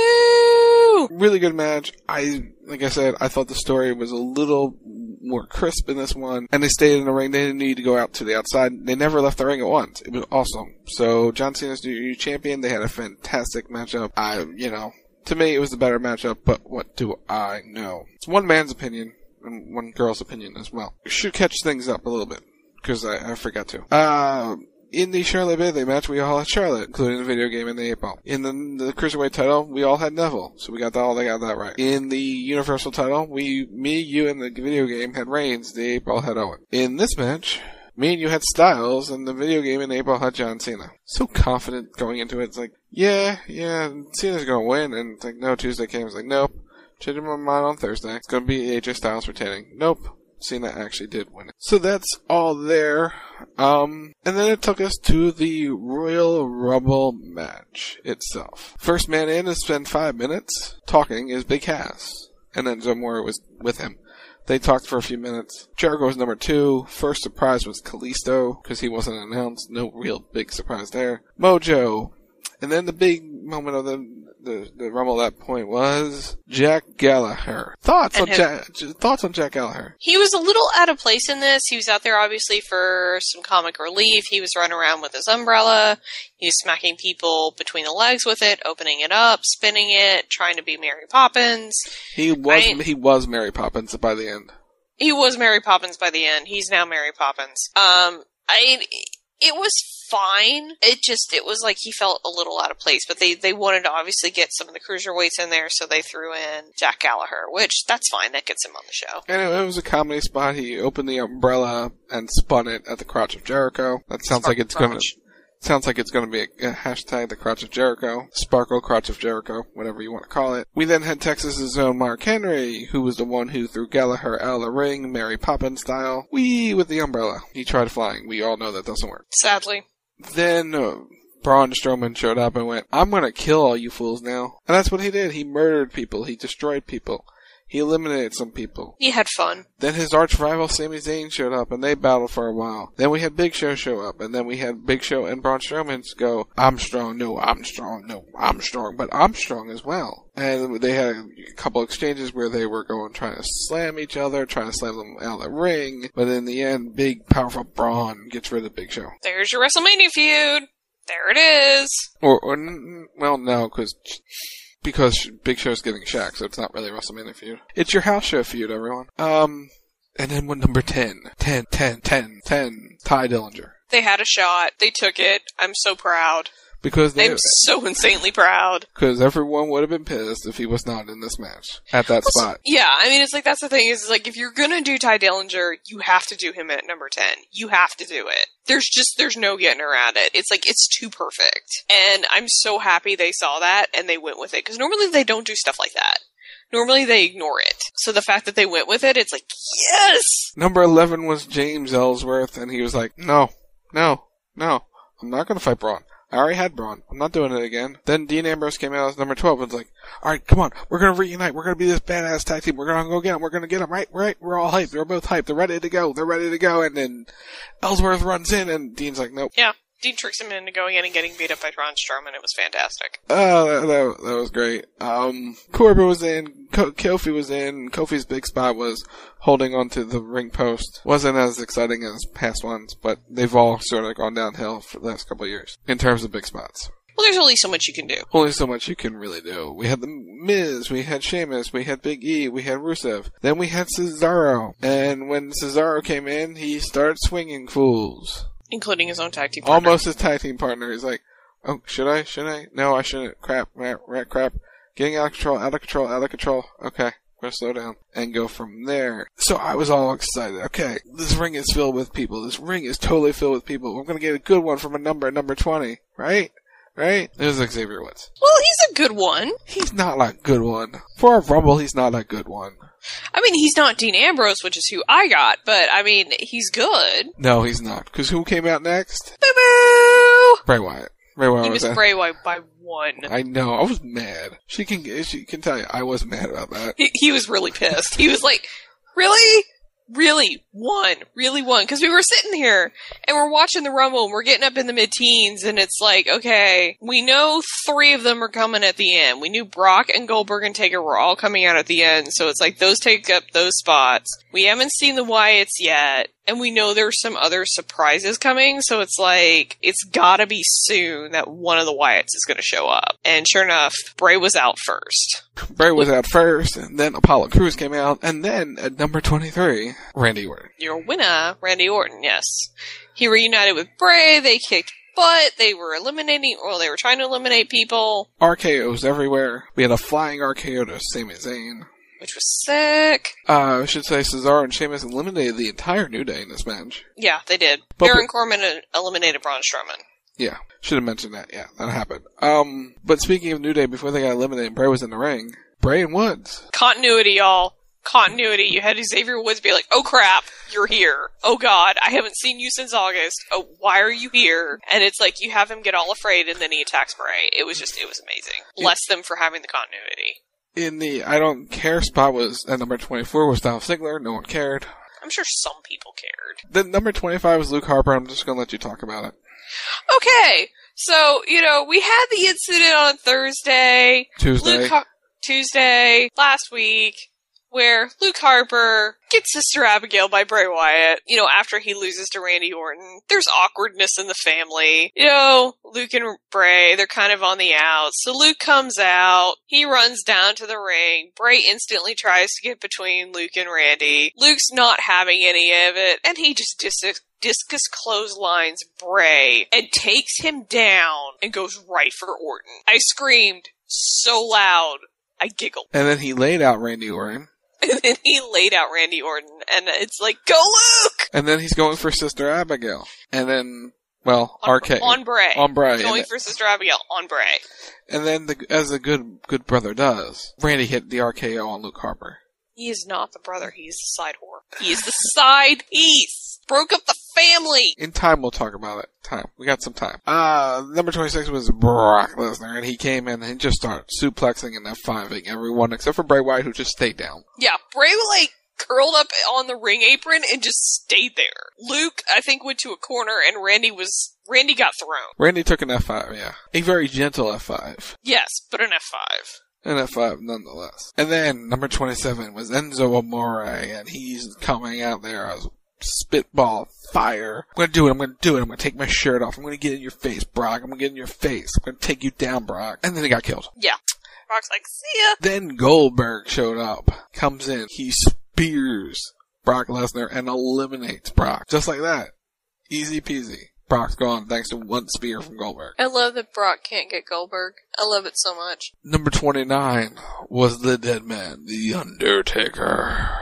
Woohoo! Really good match. I, like I said, I thought the story was a little more crisp in this one. And they stayed in the ring. They didn't need to go out to the outside. They never left the ring at once. It was awesome. So, John Cena's new, new champion. They had a fantastic matchup. I, you know, to me, it was the better matchup, but what do I know? It's one man's opinion, and one girl's opinion as well. We should catch things up a little bit, because I, I forgot to. Uh... In the Charlotte Bayley match, we all had Charlotte, including the video game and the eight ball. In the, the Cruiserweight title, we all had Neville, so we got that, all they got that right. In the Universal title, we, me, you, and the video game had Reigns, the eight ball had Owen. In this match, me and you had Styles, and the video game and the eight ball had John Cena. So confident going into it, it's like, yeah, yeah, Cena's gonna win, and it's like, no, Tuesday came, it's like, nope, changing my mind on Thursday. It's gonna be A J Styles retaining. Nope. Cena actually did win it. So that's all there. Um, and then it took us to the Royal Rumble match itself. First man in to spend five minutes talking is Big Cass. And then Zamora was with him. They talked for a few minutes. Jericho was number two. First surprise was Kalisto, because he wasn't announced. No real big surprise there. Mojo. And then the big moment of the the, the Rumble at that point was Jack Gallagher. Thoughts and on his, Jack? Thoughts on Jack Gallagher? He was a little out of place in this. He was out there obviously for some comic relief. He was running around with his umbrella. He was smacking people between the legs with it, opening it up, spinning it, trying to be Mary Poppins. He was I, he was Mary Poppins by the end. He was Mary Poppins by the end. He's now Mary Poppins. Um, I. It was fine. It just, it was like he felt a little out of place, but they, they wanted to obviously get some of the cruiserweights in there, so they threw in Jack Gallagher, which, that's fine. That gets him on the show. And it, it was a comedy spot. He opened the umbrella and spun it at the crotch of Jericho. That sounds Spark like it's going to... Sounds like it's going to be a, a hashtag, the crotch of Jericho. Sparkle crotch of Jericho, whatever you want to call it. We then had Texas's own Mark Henry, who was the one who threw Gallagher out of the ring, Mary Poppins style. Wee with the umbrella. He tried flying. We all know that doesn't work. Sadly. Then uh, Braun Strowman showed up and went, I'm going to kill all you fools now. And that's what he did. He murdered people. He destroyed people. He eliminated some people. He had fun. Then his arch rival Sami Zayn showed up, and they battled for a while. Then we had Big Show show up, and then we had Big Show and Braun Strowman go, I'm strong, no, I'm strong, no, I'm strong, but I'm strong as well. And they had a couple exchanges where they were going, trying to slam each other, trying to slam them out of the ring, but in the end, big, powerful Braun gets rid of Big Show. There's your WrestleMania feud. There it is. Or, or well, no, because... Because Big Show's getting Shaq, so it's not really a WrestleMania feud. It's your house show feud, everyone. Um, and then one number ten. ten, ten, ten, ten. Ty Dillinger. They had a shot. They took it. I'm so proud. Because they, I'm so insanely proud. Because everyone would have been pissed if he was not in this match at that Also, spot. Yeah, I mean, it's like, that's the thing, is like, if you're gonna do Ty Dillinger, you have to do him at number ten. You have to do it. There's just, there's no getting around it. It's like, it's too perfect. And I'm so happy they saw that and they went with it. Because normally they don't do stuff like that. Normally they ignore it. So the fact that they went with it, it's like, yes! Number eleven was James Ellsworth, and he was like, no, no, no, I'm not gonna fight Braun. I already had Braun. I'm not doing it again. Then Dean Ambrose came out as number twelve and was like, alright, come on, we're gonna reunite, we're gonna be this badass tag team, we're gonna go get him, we're gonna get him, right, right, we're all hyped, we're both hyped, they're ready to go, they're ready to go, and then Ellsworth runs in, and Dean's like, nope. Yeah. Dean tricks him into going in and getting beat up by Braun Strowman. It was fantastic. Oh, that, that, that was great. Um, Corbin was in, Ko- Kofi was in, Kofi's big spot was holding onto the ring post. Wasn't as exciting as past ones, but they've all sort of gone downhill for the last couple of years in terms of big spots. Well, there's only so much you can do. Only so much you can really do. We had The Miz, we had Sheamus, we had Big E, we had Rusev. Then we had Cesaro. And when Cesaro came in, he started swinging fools. Including his own tag team partner. Almost his tag team partner. He's like, oh, should I? Should I? No, I shouldn't. Crap, rat, rat, crap. Getting out of control, out of control, out of control. Okay, I'm gonna slow down and go from there. So I was all excited. Okay, this ring is filled with people. This ring is totally filled with people. We're gonna get a good one from a number, number twenty, right? Right? It was Xavier Woods. Well, he's a good one. He's not like a good one. For a Rumble, he's not a good one. I mean, he's not Dean Ambrose, which is who I got, but, I mean, he's good. No, he's not. Because who came out next? Boo-boo! Bray Wyatt. Bray Wyatt He was missed that. Bray Wyatt by one. I know. I was mad. She can she can tell you I was mad about that. He, he was really pissed. He was like, really? Really? One. Really one. Because we were sitting here, and we're watching the Rumble, and we're getting up in the mid-teens, and it's like, okay, we know three of them are coming at the end. We knew Brock and Goldberg and Taker were all coming out at the end, so it's like, those take up those spots. We haven't seen the Wyatts yet, and we know there's some other surprises coming, so it's like, it's gotta be soon that one of the Wyatts is gonna show up. And sure enough, Bray was out first. Bray was out first, and then Apollo Crews came out, and then at number twenty-three, Randy Orton. Your winner, Randy Orton, yes. He reunited with Bray, they kicked butt, they were eliminating, or they were trying to eliminate people. R K Os everywhere. We had a flying R K O to Sami Zayn. Which was sick. Uh, I should say Cesaro and Sheamus eliminated the entire New Day in this match. Yeah, they did. But- Baron Corbin eliminated Braun Strowman. Yeah, should have mentioned that. Yeah, that happened. Um, but speaking of New Day, before they got eliminated, Bray was in the ring. Bray and Woods. Continuity, y'all. Continuity. You had Xavier Woods be like, oh crap, you're here. Oh god, I haven't seen you since August. Oh, why are you here? And it's like, you have him get all afraid and then he attacks Bray. It was just, it was amazing. Bless them for having the continuity. In the I don't care spot was at number twenty-four was Dolph Ziggler. No one cared. I'm sure some people cared. Then number twenty-five was Luke Harper. I'm just gonna let you talk about it. Okay, so, you know, we had the incident on Thursday. Tuesday. Luke Har- Tuesday, last week, where Luke Harper gets Sister Abigail by Bray Wyatt, you know, after he loses to Randy Orton. There's awkwardness in the family. You know, Luke and Bray, they're kind of on the outs. So Luke comes out, he runs down to the ring. Bray instantly tries to get between Luke and Randy. Luke's not having any of it, and he just dis- discus clotheslines Bray and takes him down and goes right for Orton. I screamed so loud, I giggled. And then he laid out Randy Orton. And then he laid out Randy Orton, and it's like, go Luke! And then he's going for Sister Abigail. And then, well, on, R K. On Bray. On Bray. Going and for Sister Abigail, on Bray. And then, the, as a good good brother does, Randy hit the R K O on Luke Harper. He is not the brother, he is the side whore. He is the side piece! Broke up the family! In time, we'll talk about it. Time. We got some time. Uh, number twenty-six was Brock Lesnar, and he came in and just started suplexing and F five-ing everyone except for Bray Wyatt, who just stayed down. Yeah, Bray, like, curled up on the ring apron and just stayed there. Luke, I think, went to a corner, and Randy was... Randy got thrown. Randy took an F five, yeah. A very gentle F five. Yes, but an F five. An F five, nonetheless. And then, number twenty-seven was Enzo Amore, and he's coming out there as spitball fire. I'm gonna do it, I'm gonna do it, I'm gonna take my shirt off, I'm gonna get in your face, Brock, I'm gonna get in your face, I'm gonna take you down, Brock. And then he got killed. Yeah. Brock's like, see ya! Then Goldberg showed up, comes in, he spears Brock Lesnar and eliminates Brock. Just like that. Easy peasy. Brock's gone thanks to one spear from Goldberg. I love that Brock can't get Goldberg. I love it so much. Number twenty-nine was the dead man, The Undertaker.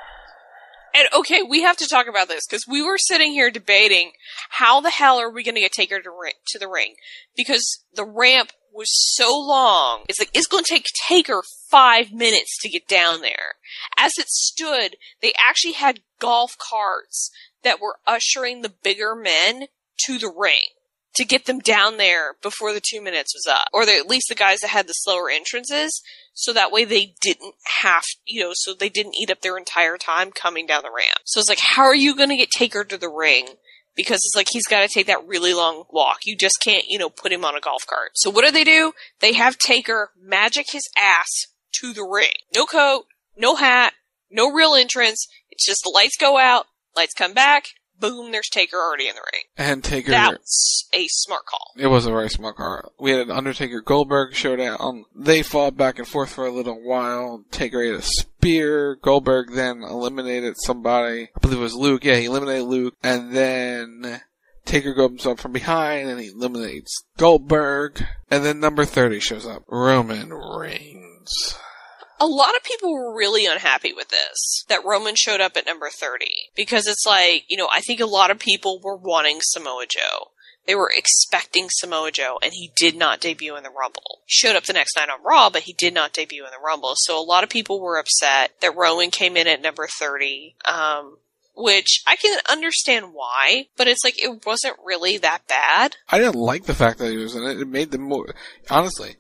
And okay, we have to talk about this because we were sitting here debating how the hell are we going to get Taker to, ri- to the ring, because the ramp was so long. It's like, it's going to take Taker five minutes to get down there. As it stood, they actually had golf carts that were ushering the bigger men to the ring to get them down there before the two minutes was up. Or at least the guys that had the slower entrances, so that way they didn't have, you know, so they didn't eat up their entire time coming down the ramp. So it's like, how are you going to get Taker to the ring? Because it's like, he's got to take that really long walk. You just can't, you know, put him on a golf cart. So what do they do? They have Taker magic his ass to the ring. No coat, no hat, no real entrance. It's just the lights go out, lights come back, boom, there's Taker already in the ring. And Taker... That was a smart call. It was a very smart call. We had an Undertaker-Goldberg showdown. They fought back and forth for a little while. Taker ate a spear. Goldberg then eliminated somebody. I believe it was Luke. Yeah, he eliminated Luke. And then Taker goes up from behind and he eliminates Goldberg. And then number thirty shows up. Roman Reigns. A lot of people were really unhappy with this, that Roman showed up at number thirty. Because it's like, you know, I think a lot of people were wanting Samoa Joe. They were expecting Samoa Joe, and he did not debut in the Rumble. He showed up the next night on Raw, but he did not debut in the Rumble. So a lot of people were upset that Roman came in at number thirty, um, which I can understand why, but it's like, it wasn't really that bad. I didn't like the fact that he was in it. It made them more, honestly,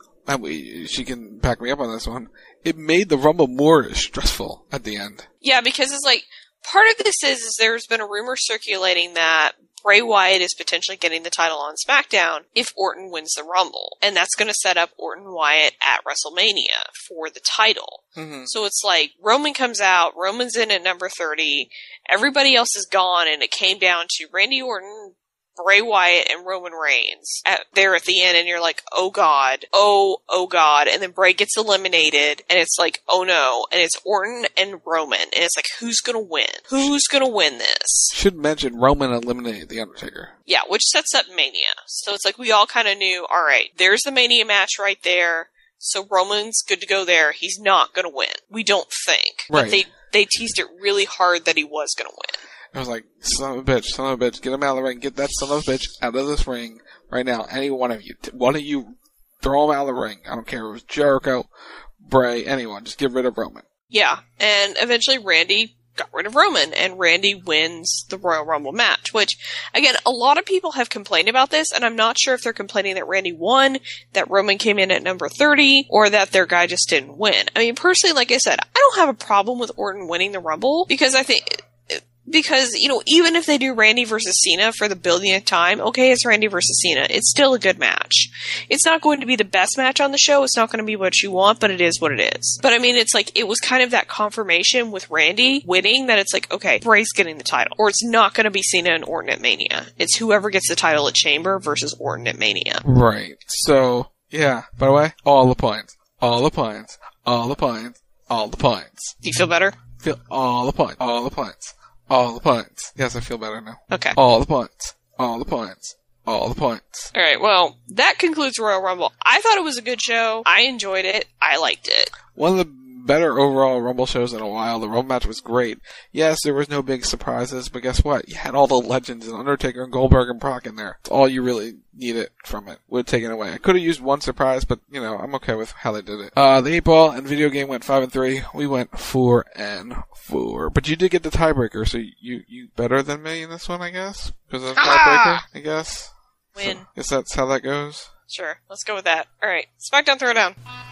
she can back me up on this one. It made the Rumble more stressful at the end. Yeah, because it's like, part of this is, is there's been a rumor circulating that Bray Wyatt is potentially getting the title on SmackDown if Orton wins the Rumble. And that's going to set up Orton Wyatt at WrestleMania for the title. Mm-hmm. So it's like, Roman comes out, Roman's in at number thirty, everybody else is gone, and it came down to Randy Orton, Bray Wyatt, and Roman Reigns at, there at the end, and you're like, oh god, oh, oh god, and then Bray gets eliminated, and it's like, oh no, and it's Orton and Roman, and it's like, who's gonna win? Who's gonna win this? Should mention, Roman eliminated The Undertaker. Yeah, which sets up Mania. So it's like, we all kind of knew, alright, there's the Mania match right there, so Roman's good to go there, he's not gonna win. We don't think. Right. But they, they teased it really hard that he was gonna win. I was like, son of a bitch, son of a bitch, get him out of the ring, get that son of a bitch out of this ring right now. Any one of you. One of you, throw him out of the ring. I don't care if it was Jericho, Bray, anyone. Just get rid of Roman. Yeah, and eventually Randy got rid of Roman, and Randy wins the Royal Rumble match, which, again, a lot of people have complained about this, and I'm not sure if they're complaining that Randy won, that Roman came in at number thirty, or that their guy just didn't win. I mean, personally, like I said, I don't have a problem with Orton winning the Rumble, because I think... Because, you know, even if they do Randy versus Cena for the billionth time, okay, it's Randy versus Cena. It's still a good match. It's not going to be the best match on the show. It's not going to be what you want, but it is what it is. But I mean, it's like, it was kind of that confirmation with Randy winning that it's like, okay, Bray's getting the title. Or it's not going to be Cena and Orton at Mania. It's whoever gets the title at Chamber versus Orton at Mania. Right. So, yeah. By the way, all the points. All the points. All the points. All the points. Do you feel better? Feel all the points. All the points. All the points. Yes, I feel better now. Okay. All the points. All the points. All the points. Alright, well, that concludes Royal Rumble. I thought it was a good show. I enjoyed it. I liked it. One of the better overall Rumble shows in a while. The Rumble match was great. Yes, there was no big surprises, but guess what? You had all the legends and Undertaker and Goldberg and Brock in there. It's all you really needed from it. Would have taken away. I could have used one surprise, but, you know, I'm okay with how they did it. Uh, the eight ball and video game went five and three. We went four and four. But you did get the tiebreaker, so you, you better than me in this one, I guess? Because of the tiebreaker, I guess? Win. So, guess that's how that goes? Sure. Let's go with that. Alright. SmackDown Throwdown.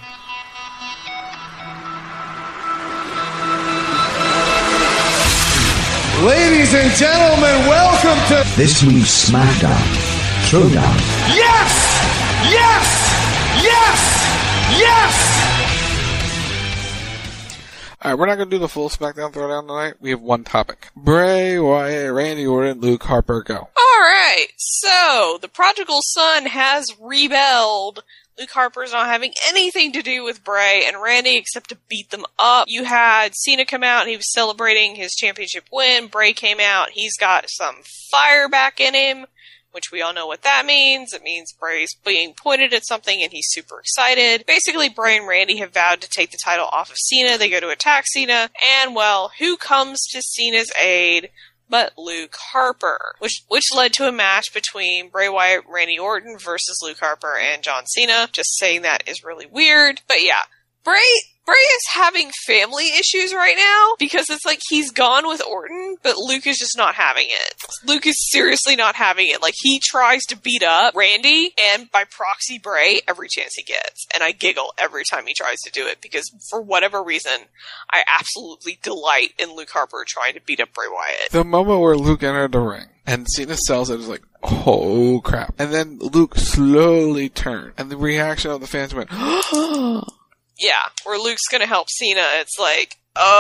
Ladies and gentlemen, welcome to this week's SmackDown Throwdown. Yes! Yes! Yes! Yes! Alright, we're not going to do the full SmackDown Throwdown tonight. We have one topic. Bray Wyatt, Randy Orton, Luke Harper, go. Alright, so, the prodigal son has rebelled. Luke Harper's not having anything to do with Bray and Randy except to beat them up. You had Cena come out and he was celebrating his championship win. Bray came out. He's got some fire back in him, which we all know what that means. It means Bray's being pointed at something and he's super excited. Basically, Bray and Randy have vowed to take the title off of Cena. They go to attack Cena, and well, who comes to Cena's aid but Luke Harper, which which led to a match between Bray Wyatt, Randy Orton versus Luke Harper and John Cena. Just saying that is really weird. But yeah, Bray Bray is having family issues right now because it's like he's gone with Orton, but Luke is just not having it. Luke is seriously not having it. Like, he tries to beat up Randy and by proxy Bray every chance he gets. And I giggle every time he tries to do it because for whatever reason, I absolutely delight in Luke Harper trying to beat up Bray Wyatt. The moment where Luke entered the ring and Cena sells it is like, oh crap. And then Luke slowly turned and the reaction of the fans went, yeah, where Luke's gonna help Cena, it's like,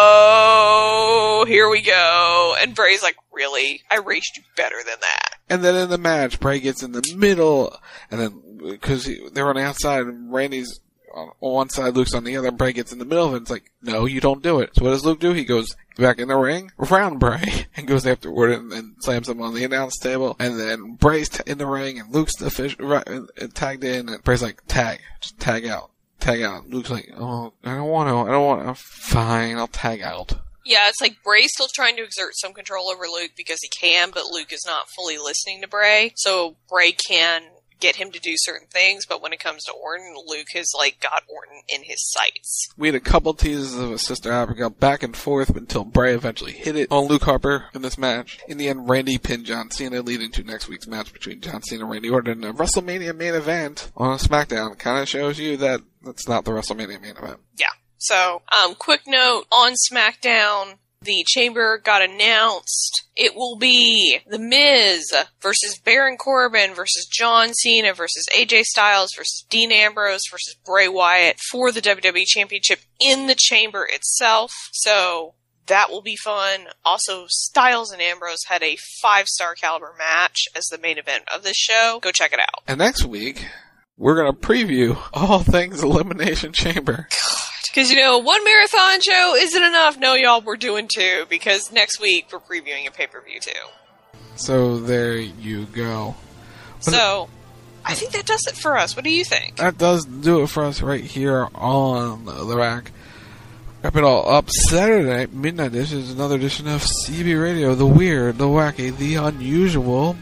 oh, here we go. And Bray's like, really? I raced you better than that. And then in the match, Bray gets in the middle, and then, because they're on the outside, and Randy's on one side, Luke's on the other, Bray gets in the middle of it, and it's like, no, you don't do it. So what does Luke do? He goes back in the ring, around Bray, and goes after Orton, and slams him on the announce table, and then Bray's t- in the ring, and Luke's the fish, right, and tagged in, and Bray's like, tag, just tag out. Tag out. Luke's like, oh, I don't want to, I don't want to, fine, I'll tag out. Yeah, it's like Bray's still trying to exert some control over Luke because he can, but Luke is not fully listening to Bray. So Bray can get him to do certain things, but when it comes to Orton, Luke has, like, got Orton in his sights. We had a couple teases of a Sister Abigail back and forth until Bray eventually hit it on Luke Harper in this match. In the end, Randy pinned John Cena, leading to next week's match between John Cena and Randy Orton, a WrestleMania main event on a SmackDown. Kind of shows you that that's not the WrestleMania main event. Yeah. So, um, quick note on SmackDown, the Chamber got announced. It will be The Miz versus Baron Corbin versus John Cena versus A J Styles versus Dean Ambrose versus Bray Wyatt for the W W E Championship in the Chamber itself. So that will be fun. Also, Styles and Ambrose had a five-star caliber match as the main event of this show. Go check it out. And next week, we're going to preview all things Elimination Chamber. Because, you know, one marathon show isn't enough. No, y'all, we're doing two. Because next week, we're previewing a pay-per-view, too. So, there you go. But so, I think that does it for us. What do you think? That does do it for us right here on The Rack. Wrap it all up. Saturday night, midnight edition, is another edition of C B Radio. The weird, the wacky, the unusual.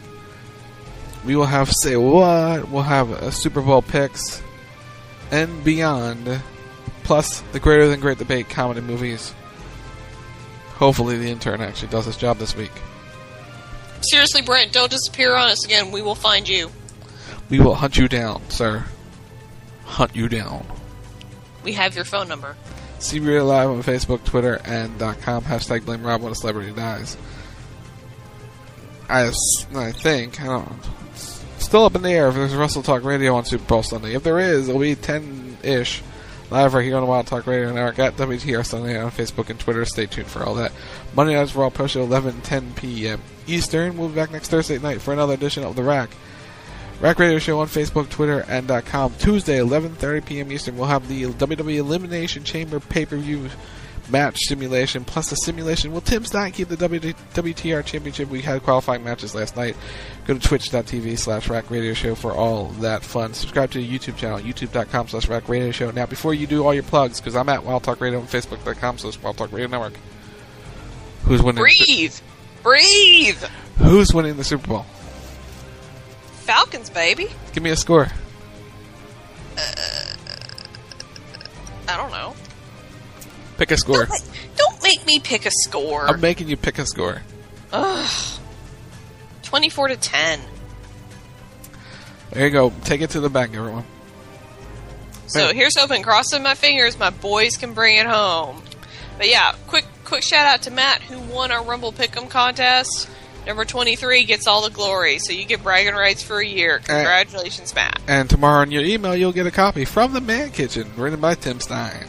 We will have Say What. We'll have a Super Bowl picks. And beyond. Plus, the greater than great debate comedy movies. Hopefully the intern actually does his job this week. Seriously, Brent, don't disappear on us again. We will find you. We will hunt you down, sir. Hunt you down. We have your phone number. C B Radio Live on Facebook, Twitter, and .com. Hashtag blame Rob when a celebrity dies. I, I think, I don't know. It's still up in the air if there's a Wrestle Talk Radio on Super Bowl Sunday. If there is, it'll be ten-ish. Live right here on Wild Talk Radio Network at W T R Sunday on Facebook and Twitter. Stay tuned for all that. Monday nights Raw post show eleven ten p.m. Eastern. We'll be back next Thursday night for another edition of The Rack. Rack Radio Show on Facebook, Twitter, and .com. Tuesday, eleven thirty p.m. Eastern, we'll have the W W E Elimination Chamber pay-per-view match simulation, plus the simulation. Will Tim Stein keep the W T R Championship? We had qualifying matches last night. Go to twitch.tv slash Rack Radio Show for all that fun. Subscribe to the YouTube channel, youtube.com slash Rack Radio Show. Now, before you do all your plugs, because I'm at Wild Talk Radio on Facebook.com slash Wild Talk Radio Network. Who's winning? Breathe! The, Breathe! Who's winning the Super Bowl? Falcons, baby. Give me a score. Uh, I don't know. Pick a score. Don't, don't make me pick a score. I'm making you pick a score. Ugh. twenty-four to ten. There you go. Take it to the bank, everyone. So hey. Here's hoping. Crossing my fingers, my boys can bring it home. But yeah, quick quick shout out to Matt, who won our Rumble Pick'em contest. Number twenty-three gets all the glory, so you get bragging rights for a year. Congratulations, and, Matt. And tomorrow in your email, you'll get a copy from the Man Kitchen, written by Tim Stein.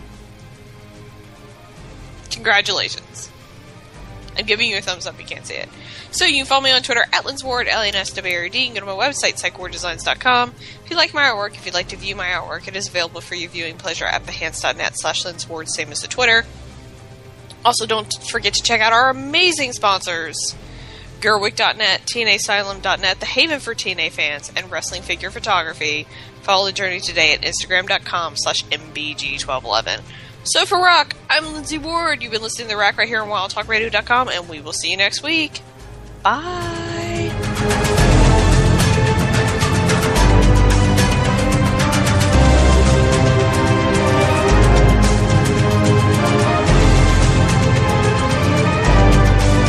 Congratulations. I'm giving you a thumbs up. You can't see it. So you can follow me on Twitter at Linsward, L A N S W R D. You can go to my website, psych ward designs dot com. If you like my artwork, if you'd like to view my artwork, it is available for your viewing pleasure at behance.net slash Linsward, same as the Twitter. Also, don't forget to check out our amazing sponsors, Gerwick dot net, T N A Asylum dot net, the haven for T N A fans, and Wrestling Figure Photography. Follow the journey today at Instagram.com slash MBG1211. So for Rock, I'm Lindsay Ward. You've been listening to The Rack right here on Wild Talk Radio dot com, and we will see you next week. Bye.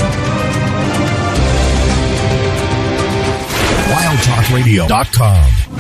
Wild Talk Radio dot com